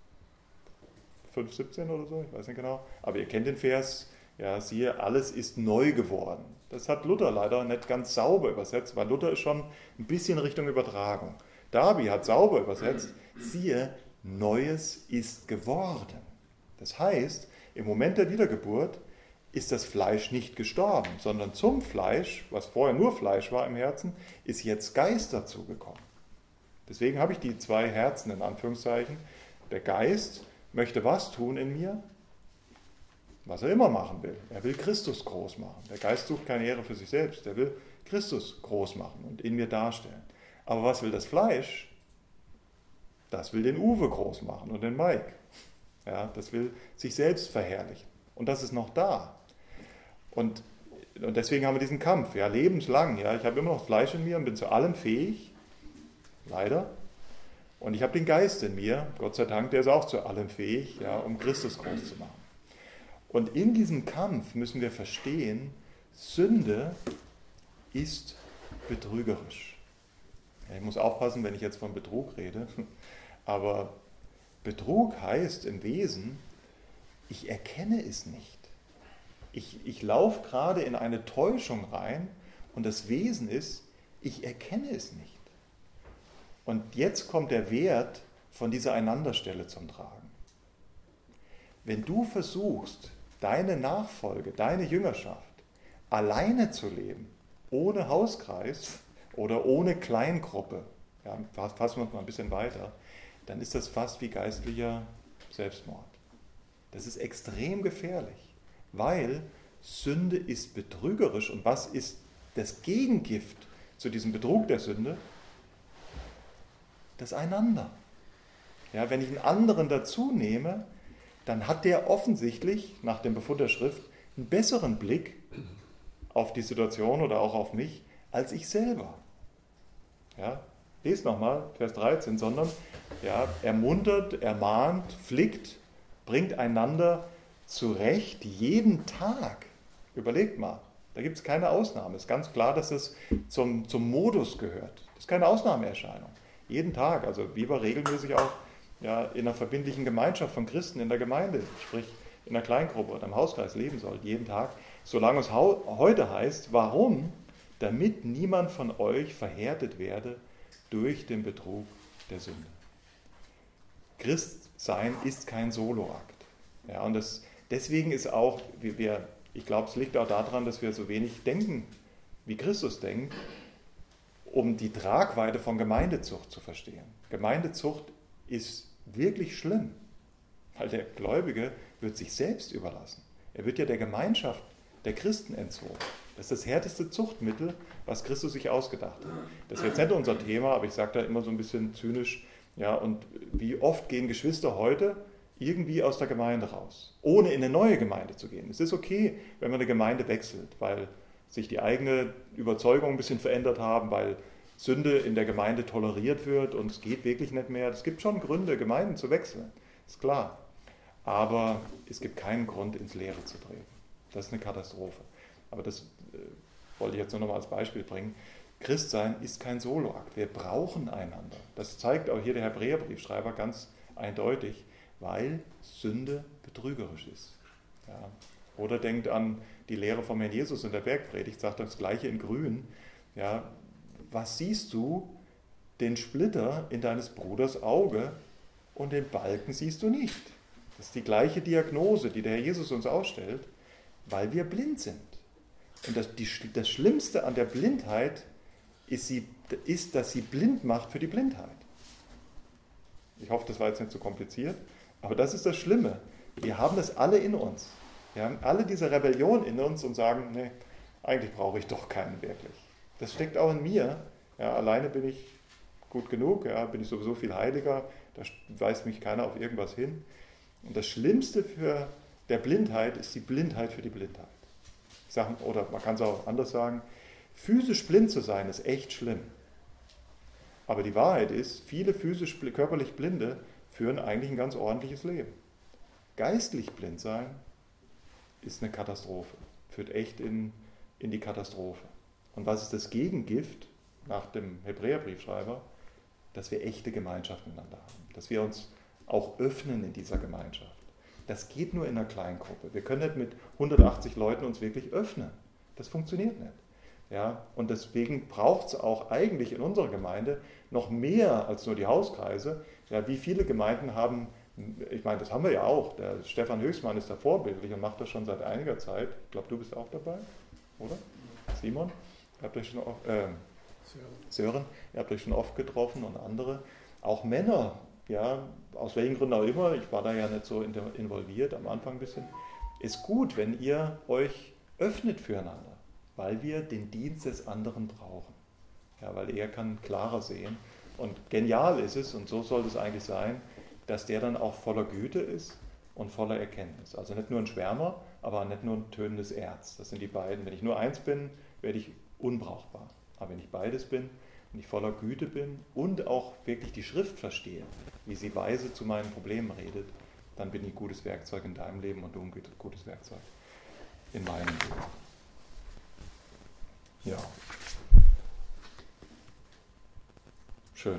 5,17 oder so, ich weiß nicht genau, aber ihr kennt den Vers, ja, siehe, alles ist neu geworden. Das hat Luther leider nicht ganz sauber übersetzt, weil Luther ist schon ein bisschen Richtung Übertragung. Darby hat sauber übersetzt, siehe, Neues ist geworden. Das heißt, im Moment der Wiedergeburt ist das Fleisch nicht gestorben, sondern zum Fleisch, was vorher nur Fleisch war im Herzen, ist jetzt Geist dazugekommen. Deswegen habe ich die zwei Herzen in Anführungszeichen. Der Geist möchte was tun in mir? Was er immer machen will. Er will Christus groß machen. Der Geist sucht keine Ehre für sich selbst. Er will Christus groß machen und in mir darstellen. Aber was will das Fleisch? Das will den Uwe groß machen und den Mike. Ja, das will sich selbst verherrlichen. Und das ist noch da. Und deswegen haben wir diesen Kampf, ja, lebenslang. Ja, ich habe immer noch Fleisch in mir und bin zu allem fähig. Leider. Und ich habe den Geist in mir, Gott sei Dank, der ist auch zu allem fähig, ja, um Christus groß zu machen. Und in diesem Kampf müssen wir verstehen, Sünde ist betrügerisch. Ich muss aufpassen, wenn ich jetzt von Betrug rede, aber Betrug heißt im Wesen, ich erkenne es nicht. Ich laufe gerade in eine Täuschung rein und das Wesen ist, ich erkenne es nicht. Und jetzt kommt der Wert von dieser Einanderstelle zum Tragen. Wenn du versuchst, deine Nachfolge, deine Jüngerschaft alleine zu leben, ohne Hauskreis oder ohne Kleingruppe, ja, fassen wir uns mal ein bisschen weiter, dann ist das fast wie geistlicher Selbstmord. Das ist extrem gefährlich, weil Sünde ist betrügerisch. Und was ist das Gegengift zu diesem Betrug der Sünde? Das Einander. Ja, wenn ich einen anderen dazu nehme, dann hat der offensichtlich, nach dem Befund der Schrift, einen besseren Blick auf die Situation oder auch auf mich, als ich selber. Ja, lest nochmal, Vers 13, sondern ja, ermuntert, ermahnt, flickt, bringt einander zurecht jeden Tag. Überlegt mal, da gibt es keine Ausnahme. Es ist ganz klar, dass es zum Modus gehört. Das ist keine Ausnahmeerscheinung. Jeden Tag, also wie wir regelmäßig auch ja, in einer verbindlichen Gemeinschaft von Christen in der Gemeinde, sprich in einer Kleingruppe oder im Hauskreis leben sollen, jeden Tag, solange es heute heißt, warum? Damit niemand von euch verhärtet werde durch den Betrug der Sünde. Christsein ist kein Soloakt. Ja, und deswegen ist auch, ich glaube, es liegt auch daran, dass wir so wenig denken, wie Christus denkt, um die Tragweite von Gemeindezucht zu verstehen. Gemeindezucht ist wirklich schlimm, weil der Gläubige wird sich selbst überlassen. Er wird ja der Gemeinschaft der Christen entzogen. Das ist das härteste Zuchtmittel, was Christus sich ausgedacht hat. Das ist jetzt nicht unser Thema, aber ich sage da immer so ein bisschen zynisch, ja, und wie oft gehen Geschwister heute irgendwie aus der Gemeinde raus, ohne in eine neue Gemeinde zu gehen. Es ist okay, wenn man eine Gemeinde wechselt, weil sich die eigene Überzeugung ein bisschen verändert haben, weil Sünde in der Gemeinde toleriert wird und es geht wirklich nicht mehr. Es gibt schon Gründe, Gemeinden zu wechseln, ist klar. Aber es gibt keinen Grund, ins Leere zu treten. Das ist eine Katastrophe. Aber das wollte ich jetzt nur noch mal als Beispiel bringen. Christsein ist kein Soloakt. Wir brauchen einander. Das zeigt auch hier der Hebräerbriefschreiber ganz eindeutig, weil Sünde betrügerisch ist. Ja. Oder denkt an die Lehre vom Herrn Jesus in der Bergpredigt, sagt das Gleiche in Grün. Ja, was siehst du? Den Splitter in deines Bruders Auge und den Balken siehst du nicht. Das ist die gleiche Diagnose, die der Herr Jesus uns ausstellt, weil wir blind sind. Und das Schlimmste an der Blindheit ist, dass sie blind macht für die Blindheit. Ich hoffe, das war jetzt nicht zu kompliziert, aber das ist das Schlimme. Wir haben das alle in uns. Wir haben alle diese Rebellion in uns und sagen, nee, eigentlich brauche ich doch keinen wirklich. Das steckt auch in mir. Ja, alleine bin ich gut genug, ja, bin ich sowieso viel heiliger, da weist mich keiner auf irgendwas hin. Und das Schlimmste für der Blindheit ist die Blindheit für die Blindheit. Oder man kann es auch anders sagen, physisch blind zu sein ist echt schlimm. Aber die Wahrheit ist, viele körperlich Blinde führen eigentlich ein ganz ordentliches Leben. Geistlich blind sein ist eine Katastrophe, führt echt in die Katastrophe. Und was ist das Gegengift nach dem Hebräerbriefschreiber? Dass wir echte Gemeinschaft miteinander haben, dass wir uns auch öffnen in dieser Gemeinschaft. Das geht nur in einer Kleingruppe. Wir können nicht mit 180 Leuten uns wirklich öffnen. Das funktioniert nicht. Ja, und deswegen braucht es auch eigentlich in unserer Gemeinde noch mehr als nur die Hauskreise. Ja, wie viele Gemeinden haben, ich meine, das haben wir ja auch. Der Stefan Höchstmann ist da vorbildlich und macht das schon seit einiger Zeit. Ich glaube, du bist auch dabei, oder? Simon? Ihr habt euch schon Sören, ihr habt euch schon oft getroffen und andere. Auch Männer, ja, aus welchen Gründen auch immer, ich war da ja nicht so involviert am Anfang ein bisschen, ist gut, wenn ihr euch öffnet füreinander, weil wir den Dienst des anderen brauchen. Ja, weil er kann klarer sehen. Und genial ist es, und so soll es eigentlich sein, dass der dann auch voller Güte ist und voller Erkenntnis. Also nicht nur ein Schwärmer, aber nicht nur ein tönendes Erz. Das sind die beiden. Wenn ich nur eins bin, werde ich unbrauchbar. Aber wenn ich beides bin, wenn ich voller Güte bin und auch wirklich die Schrift verstehe, wie sie weise zu meinen Problemen redet, dann bin ich ein gutes Werkzeug in deinem Leben und du ein gutes Werkzeug in meinem Leben. Ja. Schön.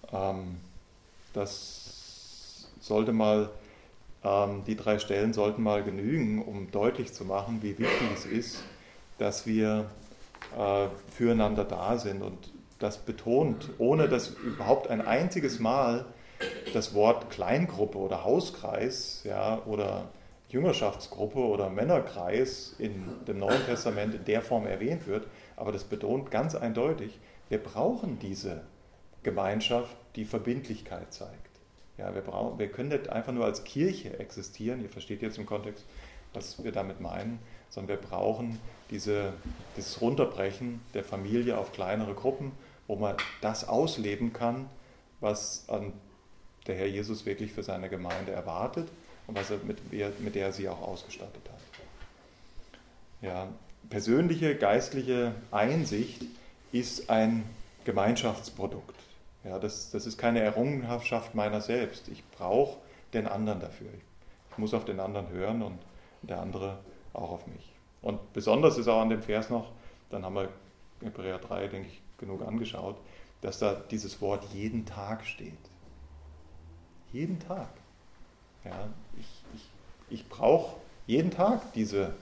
Das sollte mal, die 3 Stellen sollten mal genügen, um deutlich zu machen, wie wichtig es ist, dass wir füreinander da sind und das betont, ohne dass überhaupt ein einziges Mal das Wort Kleingruppe oder Hauskreis, ja, oder Jüngerschaftsgruppe oder Männerkreis in dem Neuen Testament in der Form erwähnt wird, aber das betont ganz eindeutig, wir brauchen diese Gemeinschaft, die Verbindlichkeit zeigt. Ja, wir können nicht einfach nur als Kirche existieren, ihr versteht jetzt im Kontext, was wir damit meinen, sondern wir brauchen dieses Runterbrechen der Familie auf kleinere Gruppen, wo man das ausleben kann, was der Herr Jesus wirklich für seine Gemeinde erwartet und mit der er sie auch ausgestattet hat. Ja, persönliche, geistliche Einsicht ist ein Gemeinschaftsprodukt. Ja, das ist keine Errungenschaft meiner selbst. Ich brauche den anderen dafür. Ich muss auf den anderen hören und der andere auch auf mich. Und besonders ist auch an dem Vers noch, dann haben wir Hebräer 3, denke ich, genug angeschaut, dass da dieses Wort jeden Tag steht. Jeden Tag. Ja, ich brauche jeden Tag diesen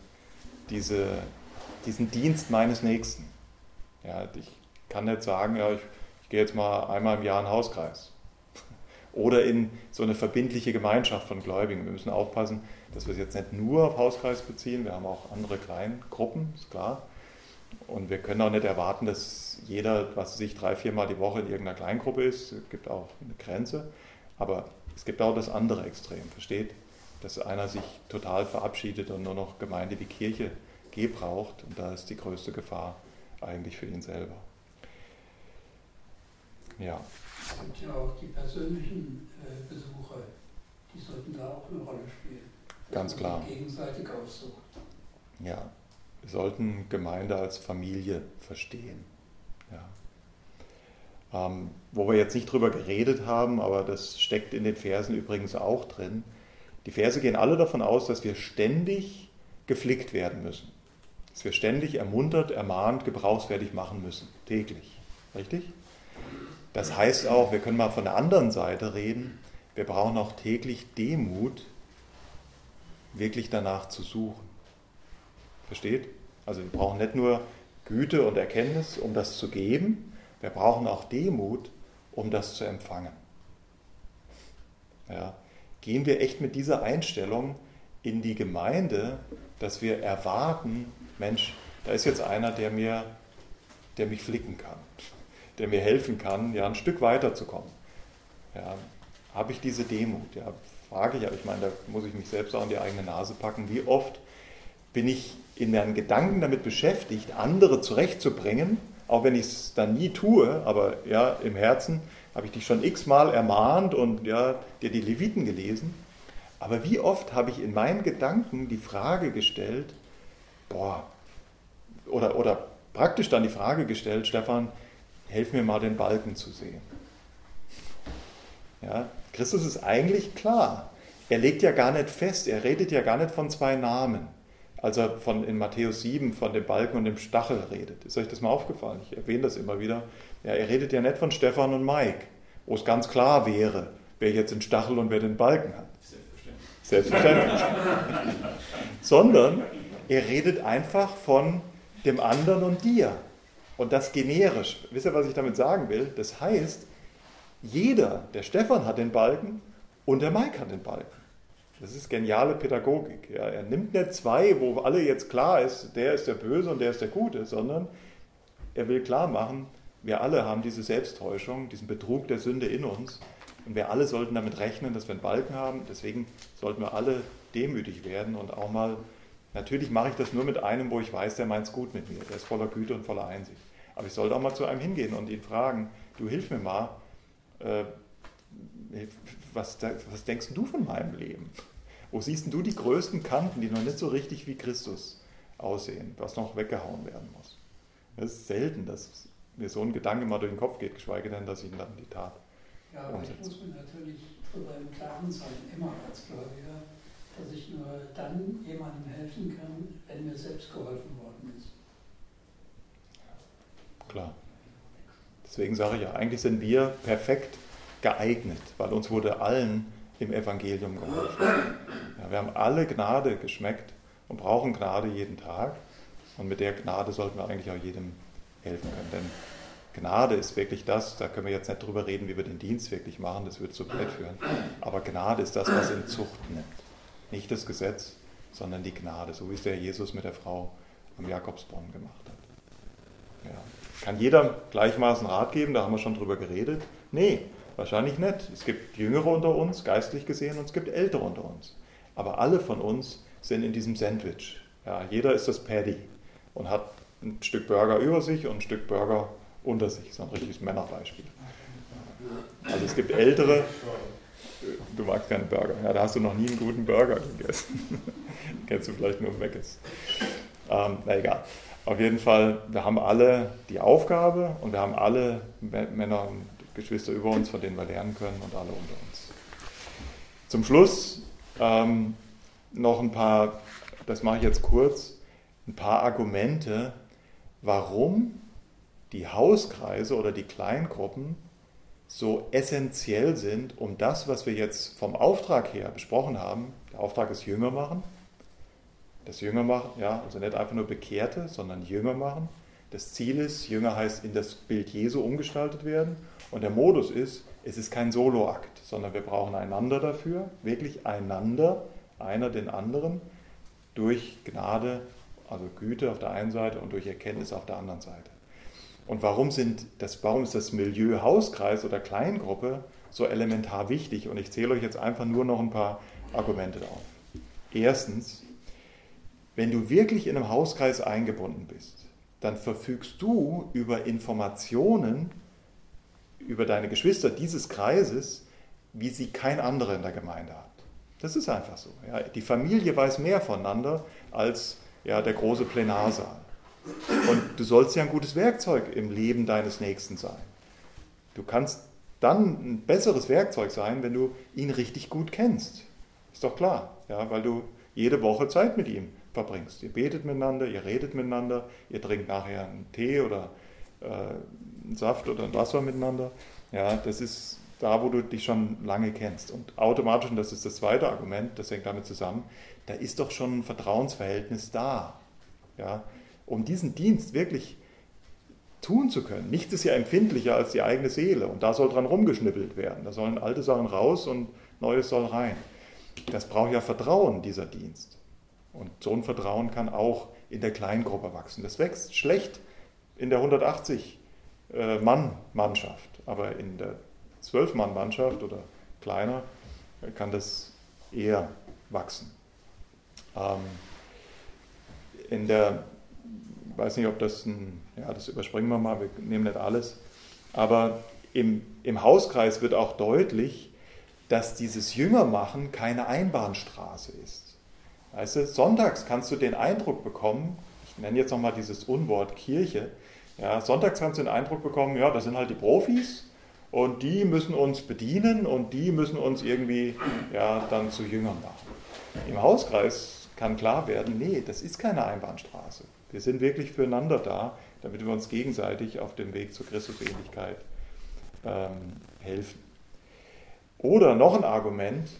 Dienst meines Nächsten. Ja, ich kann nicht sagen, ja, ich gehe jetzt mal einmal im Jahr in den Hauskreis. Oder in so eine verbindliche Gemeinschaft von Gläubigen. Wir müssen aufpassen, dass wir es jetzt nicht nur auf Hauskreis beziehen. Wir haben auch andere Kleingruppen, ist klar. Und wir können auch nicht erwarten, dass jeder, 3-4 Mal die Woche in irgendeiner Kleingruppe ist. Es gibt auch eine Grenze. Aber es gibt auch das andere Extrem. Versteht? Dass einer sich total verabschiedet und nur noch Gemeinde wie Kirche braucht. Und da ist die größte Gefahr eigentlich für ihn selber. Ja. Es gibt ja auch die persönlichen Besuche, die sollten da auch eine Rolle spielen. Ganz klar. Gegenseitig aussucht. Ja, wir sollten Gemeinde als Familie verstehen. Ja. Wo wir jetzt nicht drüber geredet haben, aber das steckt in den Versen übrigens auch drin. Die Verse gehen alle davon aus, dass wir ständig geflickt werden müssen. Dass wir ständig ermuntert, ermahnt, gebrauchsfertig machen müssen. Täglich. Richtig? Das heißt auch, wir können mal von der anderen Seite reden, wir brauchen auch täglich Demut, wirklich danach zu suchen. Versteht? Also wir brauchen nicht nur Güte und Erkenntnis, um das zu geben, wir brauchen auch Demut, um das zu empfangen. Ja. Gehen wir echt mit dieser Einstellung in die Gemeinde, dass wir erwarten, Mensch, da ist jetzt einer, der mich flicken kann, der mir helfen kann, ja, ein Stück weiterzukommen. Ja, habe ich diese Demut? Ja, frage ich, aber ich meine, da muss ich mich selbst auch in die eigene Nase packen. Wie oft bin ich in meinen Gedanken damit beschäftigt, andere zurechtzubringen, auch wenn ich es dann nie tue, aber ja, im Herzen habe ich dich schon x-mal ermahnt und ja, dir die Leviten gelesen. Aber wie oft habe ich in meinen Gedanken die Frage gestellt, oder praktisch dann die Frage gestellt, Stefan, helf mir mal den Balken zu sehen. Ja, Christus ist eigentlich klar. Er legt ja gar nicht fest, er redet ja gar nicht von 2 Namen. Als er in Matthäus 7 von dem Balken und dem Stachel redet. Ist euch das mal aufgefallen? Ich erwähne das immer wieder. Ja, er redet ja nicht von Stefan und Mike, wo es ganz klar wäre, wer jetzt den Stachel und wer den Balken hat. Selbstverständlich. Sondern er redet einfach von dem anderen und dir. Und das generisch. Wisst ihr, was ich damit sagen will? Das heißt, der Stefan hat den Balken und der Mike hat den Balken. Das ist geniale Pädagogik. Ja, er nimmt nicht 2, wo alle jetzt klar ist, der ist der Böse und der ist der Gute, sondern er will klar machen, wir alle haben diese Selbsttäuschung, diesen Betrug der Sünde in uns und wir alle sollten damit rechnen, dass wir einen Balken haben. Deswegen sollten wir alle demütig werden und auch mal, natürlich mache ich das nur mit einem, wo ich weiß, der meint es gut mit mir, der ist voller Güte und voller Einsicht. Aber ich sollte auch mal zu einem hingehen und ihn fragen, du hilf mir mal, was denkst du von meinem Leben? Wo siehst du die größten Kanten, die noch nicht so richtig wie Christus aussehen, was noch weggehauen werden muss? Es ist selten, dass mir so ein Gedanke mal durch den Kopf geht, geschweige denn, dass ich ihn dann in die Tat umsetze. Ich muss mir natürlich darüber im Klaren sein, immer als Gläubiger, dass ich nur dann jemandem helfen kann, wenn mir selbst geholfen worden ist. Klar. Deswegen sage ich ja, eigentlich sind wir perfekt geeignet, weil uns wurde allen im Evangelium geholfen. Ja, wir haben alle Gnade geschmeckt und brauchen Gnade jeden Tag. Und mit der Gnade sollten wir eigentlich auch jedem helfen können. Denn Gnade ist wirklich das, da können wir jetzt nicht drüber reden, wie wir den Dienst wirklich machen, das wird zu weit führen. Aber Gnade ist das, was in Zucht nimmt. Nicht das Gesetz, sondern die Gnade, so wie es der Jesus mit der Frau am Jakobsbrunnen gemacht hat. Ja. Kann jeder gleichmaßen Rat geben, da haben wir schon drüber geredet? Nee, wahrscheinlich nicht. Es gibt Jüngere unter uns, geistlich gesehen, und es gibt Ältere unter uns. Aber alle von uns sind in diesem Sandwich. Ja, jeder ist das Paddy und hat ein Stück Burger über sich und ein Stück Burger unter sich. So ein richtiges Männerbeispiel. Also es gibt Ältere, du magst keinen Burger. Ja, da hast du noch nie einen guten Burger gegessen. Kennst du vielleicht nur Meckes. Na egal. Auf jeden Fall, wir haben alle die Aufgabe und wir haben alle Männer und Geschwister über uns, von denen wir lernen können und alle unter uns. Zum Schluss noch ein paar, das mache ich jetzt kurz, ein paar Argumente, warum die Hauskreise oder die Kleingruppen so essentiell sind, um das, was wir jetzt vom Auftrag her besprochen haben, der Auftrag ist Jünger machen, das Jünger machen, ja, also nicht einfach nur Bekehrte, sondern Jünger machen. Das Ziel ist, Jünger heißt in das Bild Jesu umgestaltet werden und der Modus ist, es ist kein Soloakt, sondern wir brauchen einander dafür, wirklich einander, einer den anderen, durch Gnade, also Güte auf der einen Seite und durch Erkenntnis auf der anderen Seite. Und warum ist das Milieu Hauskreis oder Kleingruppe so elementar wichtig? Und ich zähle euch jetzt einfach nur noch ein paar Argumente auf. Erstens, wenn du wirklich in einem Hauskreis eingebunden bist, dann verfügst du über Informationen über deine Geschwister dieses Kreises, wie sie kein anderer in der Gemeinde hat. Das ist einfach so. Ja. Die Familie weiß mehr voneinander als ja, der große Plenarsaal. Und du sollst ja ein gutes Werkzeug im Leben deines Nächsten sein. Du kannst dann ein besseres Werkzeug sein, wenn du ihn richtig gut kennst. Ist doch klar, ja, weil du jede Woche Zeit mit ihm verbringst. Ihr betet miteinander, ihr redet miteinander, ihr trinkt nachher einen Tee oder einen Saft oder ein Wasser miteinander. Ja, das ist da, wo du dich schon lange kennst. Und automatisch, und das ist das zweite Argument, das hängt damit zusammen, da ist doch schon ein Vertrauensverhältnis da. Ja, um diesen Dienst wirklich tun zu können. Nichts ist ja empfindlicher als die eigene Seele und da soll dran rumgeschnippelt werden. Da sollen alte Sachen raus und Neues soll rein. Das braucht ja Vertrauen, dieser Dienst. Und so ein Vertrauen kann auch in der Kleingruppe wachsen. Das wächst schlecht in der 180-Mann-Mannschaft, aber in der 12-Mann-Mannschaft oder kleiner kann das eher wachsen. Ich weiß nicht, ob das das überspringen wir mal, wir nehmen nicht alles, aber im Hauskreis wird auch deutlich, dass dieses Jüngermachen keine Einbahnstraße ist. Weißt du, sonntags kannst du den Eindruck bekommen, ich nenne jetzt nochmal dieses Unwort Kirche, ja, sonntags kannst du den Eindruck bekommen, ja, das sind halt die Profis und die müssen uns bedienen und die müssen uns irgendwie ja, dann zu Jüngern machen. Im Hauskreis kann klar werden, nee, das ist keine Einbahnstraße. Wir sind wirklich füreinander da, damit wir uns gegenseitig auf dem Weg zur Christusähnlichkeit helfen. Oder noch ein Argument,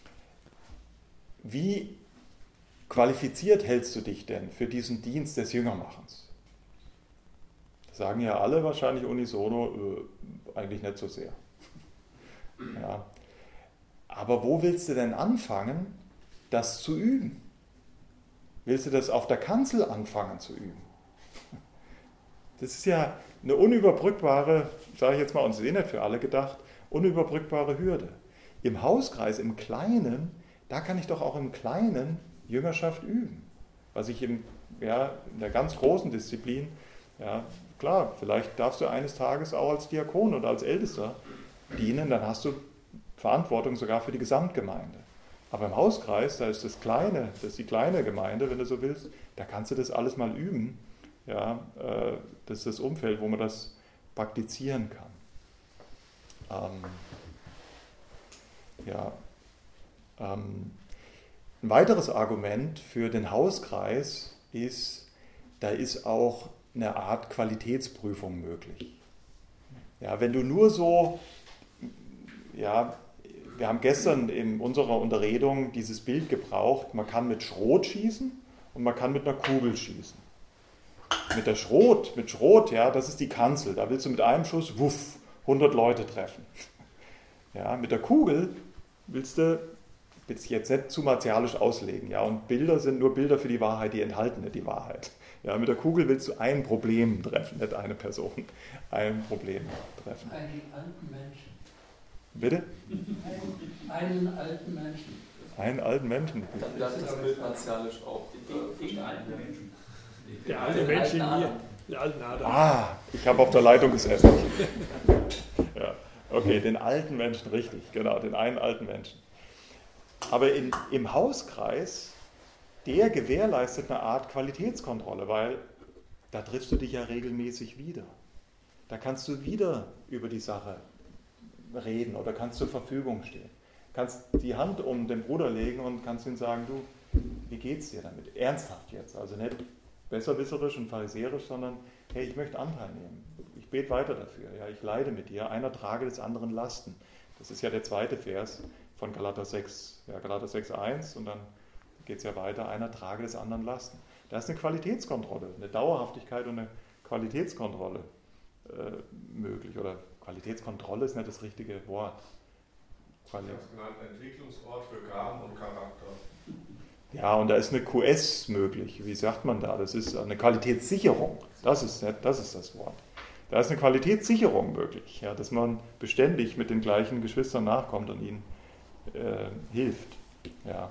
wie qualifiziert hältst du dich denn für diesen Dienst des Jüngermachens? Das sagen ja alle wahrscheinlich unisono, eigentlich nicht so sehr. Ja. Aber wo willst du denn anfangen, das zu üben? Willst du das auf der Kanzel anfangen zu üben? Das ist ja eine unüberbrückbare, sage ich jetzt mal, und es ist eh nicht für alle gedacht, unüberbrückbare Hürde. Im Hauskreis, im Kleinen, da kann ich doch auch im Kleinen Jüngerschaft üben. Was ich in der ganz großen Disziplin, ja, klar, vielleicht darfst du eines Tages auch als Diakon oder als Ältester dienen, dann hast du Verantwortung sogar für die Gesamtgemeinde. Aber im Hauskreis, da ist das die kleine Gemeinde, wenn du so willst, da kannst du das alles mal üben. Ja, das ist das Umfeld, wo man das praktizieren kann. Ein weiteres Argument für den Hauskreis ist, da ist auch eine Art Qualitätsprüfung möglich. Ja, wenn du nur so, ja, wir haben gestern in unserer Unterredung dieses Bild gebraucht, man kann mit Schrot schießen und man kann mit einer Kugel schießen. Mit Schrot, ja, das ist die Kanzel, da willst du mit einem Schuss, 100 Leute treffen. Ja, mit der Kugel willst du jetzt nicht zu martialisch auslegen, ja, und Bilder sind nur Bilder für die Wahrheit, die enthalten nicht die Wahrheit. Ja, mit der Kugel willst du ein Problem treffen, nicht eine Person, ein Problem treffen. Einen alten Menschen. Bitte? Einen alten Menschen. Einen alten Menschen. Das ist das Bild martialisch auch. Den alten Menschen. Der alte Mensch in mir. Den alten Adam. Ah, ich habe auf der Leitung gesessen. Ja, okay, den alten Menschen, richtig, genau, den einen alten Menschen. Aber im Hauskreis, der gewährleistet eine Art Qualitätskontrolle, weil da triffst du dich ja regelmäßig wieder. Da kannst du wieder über die Sache reden oder kannst zur Verfügung stehen. Kannst die Hand um den Bruder legen und kannst ihm sagen, du, wie geht's dir damit? Ernsthaft jetzt, also nicht besserwisserisch und pharisäerisch, sondern hey, ich möchte Anteil nehmen. bet weiter dafür. Ja, ich leide mit dir, einer trage des anderen Lasten. Das ist ja der zweite Vers von Galater 6, ja, Galater 6,1 und dann geht es ja weiter, einer trage des anderen Lasten. Da ist eine Qualitätskontrolle, eine Dauerhaftigkeit und eine Qualitätskontrolle möglich. Oder Qualitätskontrolle ist nicht das richtige Wort. Ich habe es genannt, Entwicklungsort für Gaben und Charakter. Ja, und da ist eine QS möglich. Wie sagt man da? Das ist eine Qualitätssicherung. Das ist das Wort. Da ist eine Qualitätssicherung möglich, ja, dass man beständig mit den gleichen Geschwistern nachkommt und ihnen hilft. Ja.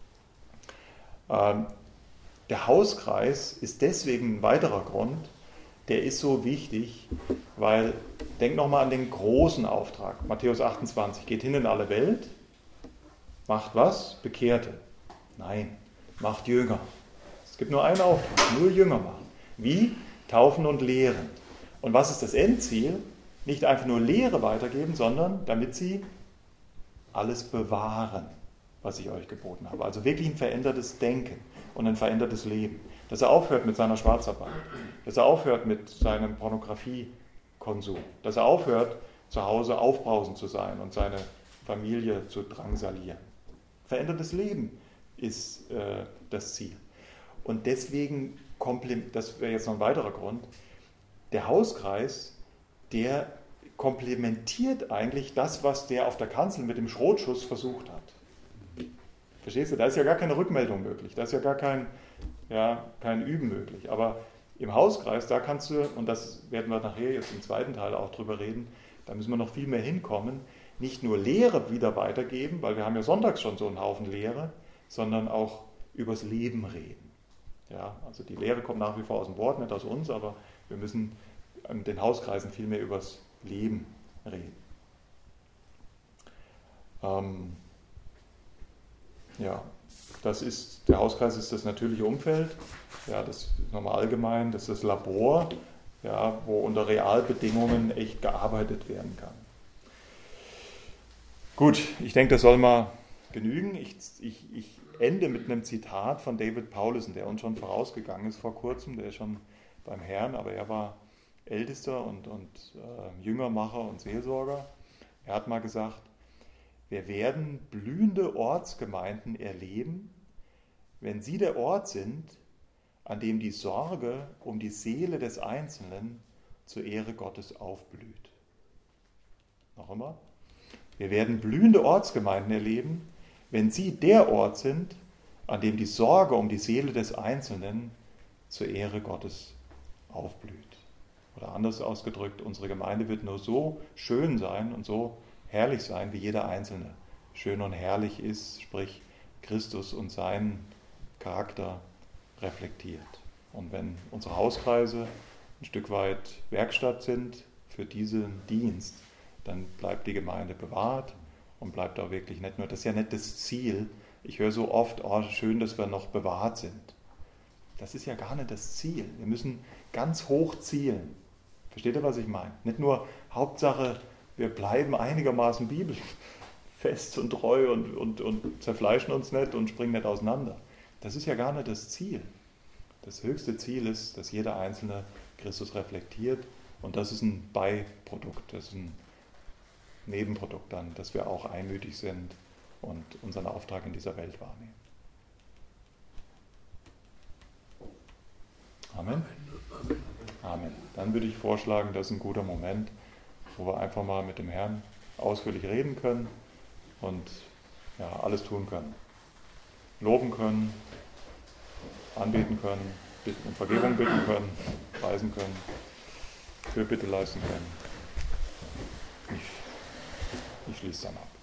Der Hauskreis ist deswegen ein weiterer Grund, der ist so wichtig, weil, denk nochmal an den großen Auftrag, Matthäus 28, geht hin in alle Welt, macht was? Bekehrte. Nein, macht Jünger. Es gibt nur einen Auftrag, nur Jünger machen. Wie? Taufen und lehren. Und was ist das Endziel? Nicht einfach nur Lehre weitergeben, sondern damit sie alles bewahren, was ich euch geboten habe. Also wirklich ein verändertes Denken und ein verändertes Leben. Dass er aufhört mit seiner Schwarzarbeit, dass er aufhört mit seinem Pornografiekonsum, dass er aufhört, zu Hause aufbrausend zu sein und seine Familie zu drangsalieren. Verändertes Leben ist das Ziel. Und deswegen, das wäre jetzt noch ein weiterer Grund, der Hauskreis, der komplementiert eigentlich das, was der auf der Kanzel mit dem Schrotschuss versucht hat. Verstehst du? Da ist ja gar keine Rückmeldung möglich, da ist ja gar kein Üben möglich. Aber im Hauskreis, da kannst du, und das werden wir nachher jetzt im zweiten Teil auch drüber reden, da müssen wir noch viel mehr hinkommen, nicht nur Lehre wieder weitergeben, weil wir haben ja sonntags schon so einen Haufen Lehre, sondern auch übers Leben reden. Ja, also die Lehre kommt nach wie vor aus dem Wort, nicht aus uns, aber wir müssen in den Hauskreisen viel mehr übers Leben reden. Der Hauskreis ist das natürliche Umfeld, ja, das ist nochmal allgemein, das ist das Labor, ja, wo unter Realbedingungen echt gearbeitet werden kann. Gut, ich denke, das soll mal genügen. Ich ende mit einem Zitat von David Powlison, der uns schon vorausgegangen ist vor kurzem, der ist schon beim Herrn, aber er war Ältester und Jüngermacher und Seelsorger. Er hat mal gesagt, wir werden blühende Ortsgemeinden erleben, wenn sie der Ort sind, an dem die Sorge um die Seele des Einzelnen zur Ehre Gottes aufblüht. Noch einmal. Wir werden blühende Ortsgemeinden erleben, wenn sie der Ort sind, an dem die Sorge um die Seele des Einzelnen zur Ehre Gottes aufblüht. Oder anders ausgedrückt, unsere Gemeinde wird nur so schön sein und so herrlich sein, wie jeder Einzelne schön und herrlich ist, sprich Christus und seinen Charakter reflektiert. Und wenn unsere Hauskreise ein Stück weit Werkstatt sind für diesen Dienst, dann bleibt die Gemeinde bewahrt und bleibt auch wirklich nicht nur, das ist ja nicht das Ziel. Ich höre so oft, oh schön, dass wir noch bewahrt sind. Das ist ja gar nicht das Ziel. Wir müssen ganz hoch zielen. Versteht ihr, was ich meine? Nicht nur Hauptsache, wir bleiben einigermaßen bibelfest und treu und zerfleischen uns nicht und springen nicht auseinander. Das ist ja gar nicht das Ziel. Das höchste Ziel ist, dass jeder Einzelne Christus reflektiert und das ist ein Beiprodukt, das ist ein Nebenprodukt dann, dass wir auch einmütig sind und unseren Auftrag in dieser Welt wahrnehmen. Amen. Amen. Dann würde ich vorschlagen, das ist ein guter Moment, wo wir einfach mal mit dem Herrn ausführlich reden können und ja, alles tun können. Loben können, anbeten können, um Vergebung bitten können, preisen können, Fürbitte leisten können. Ich schließe dann ab.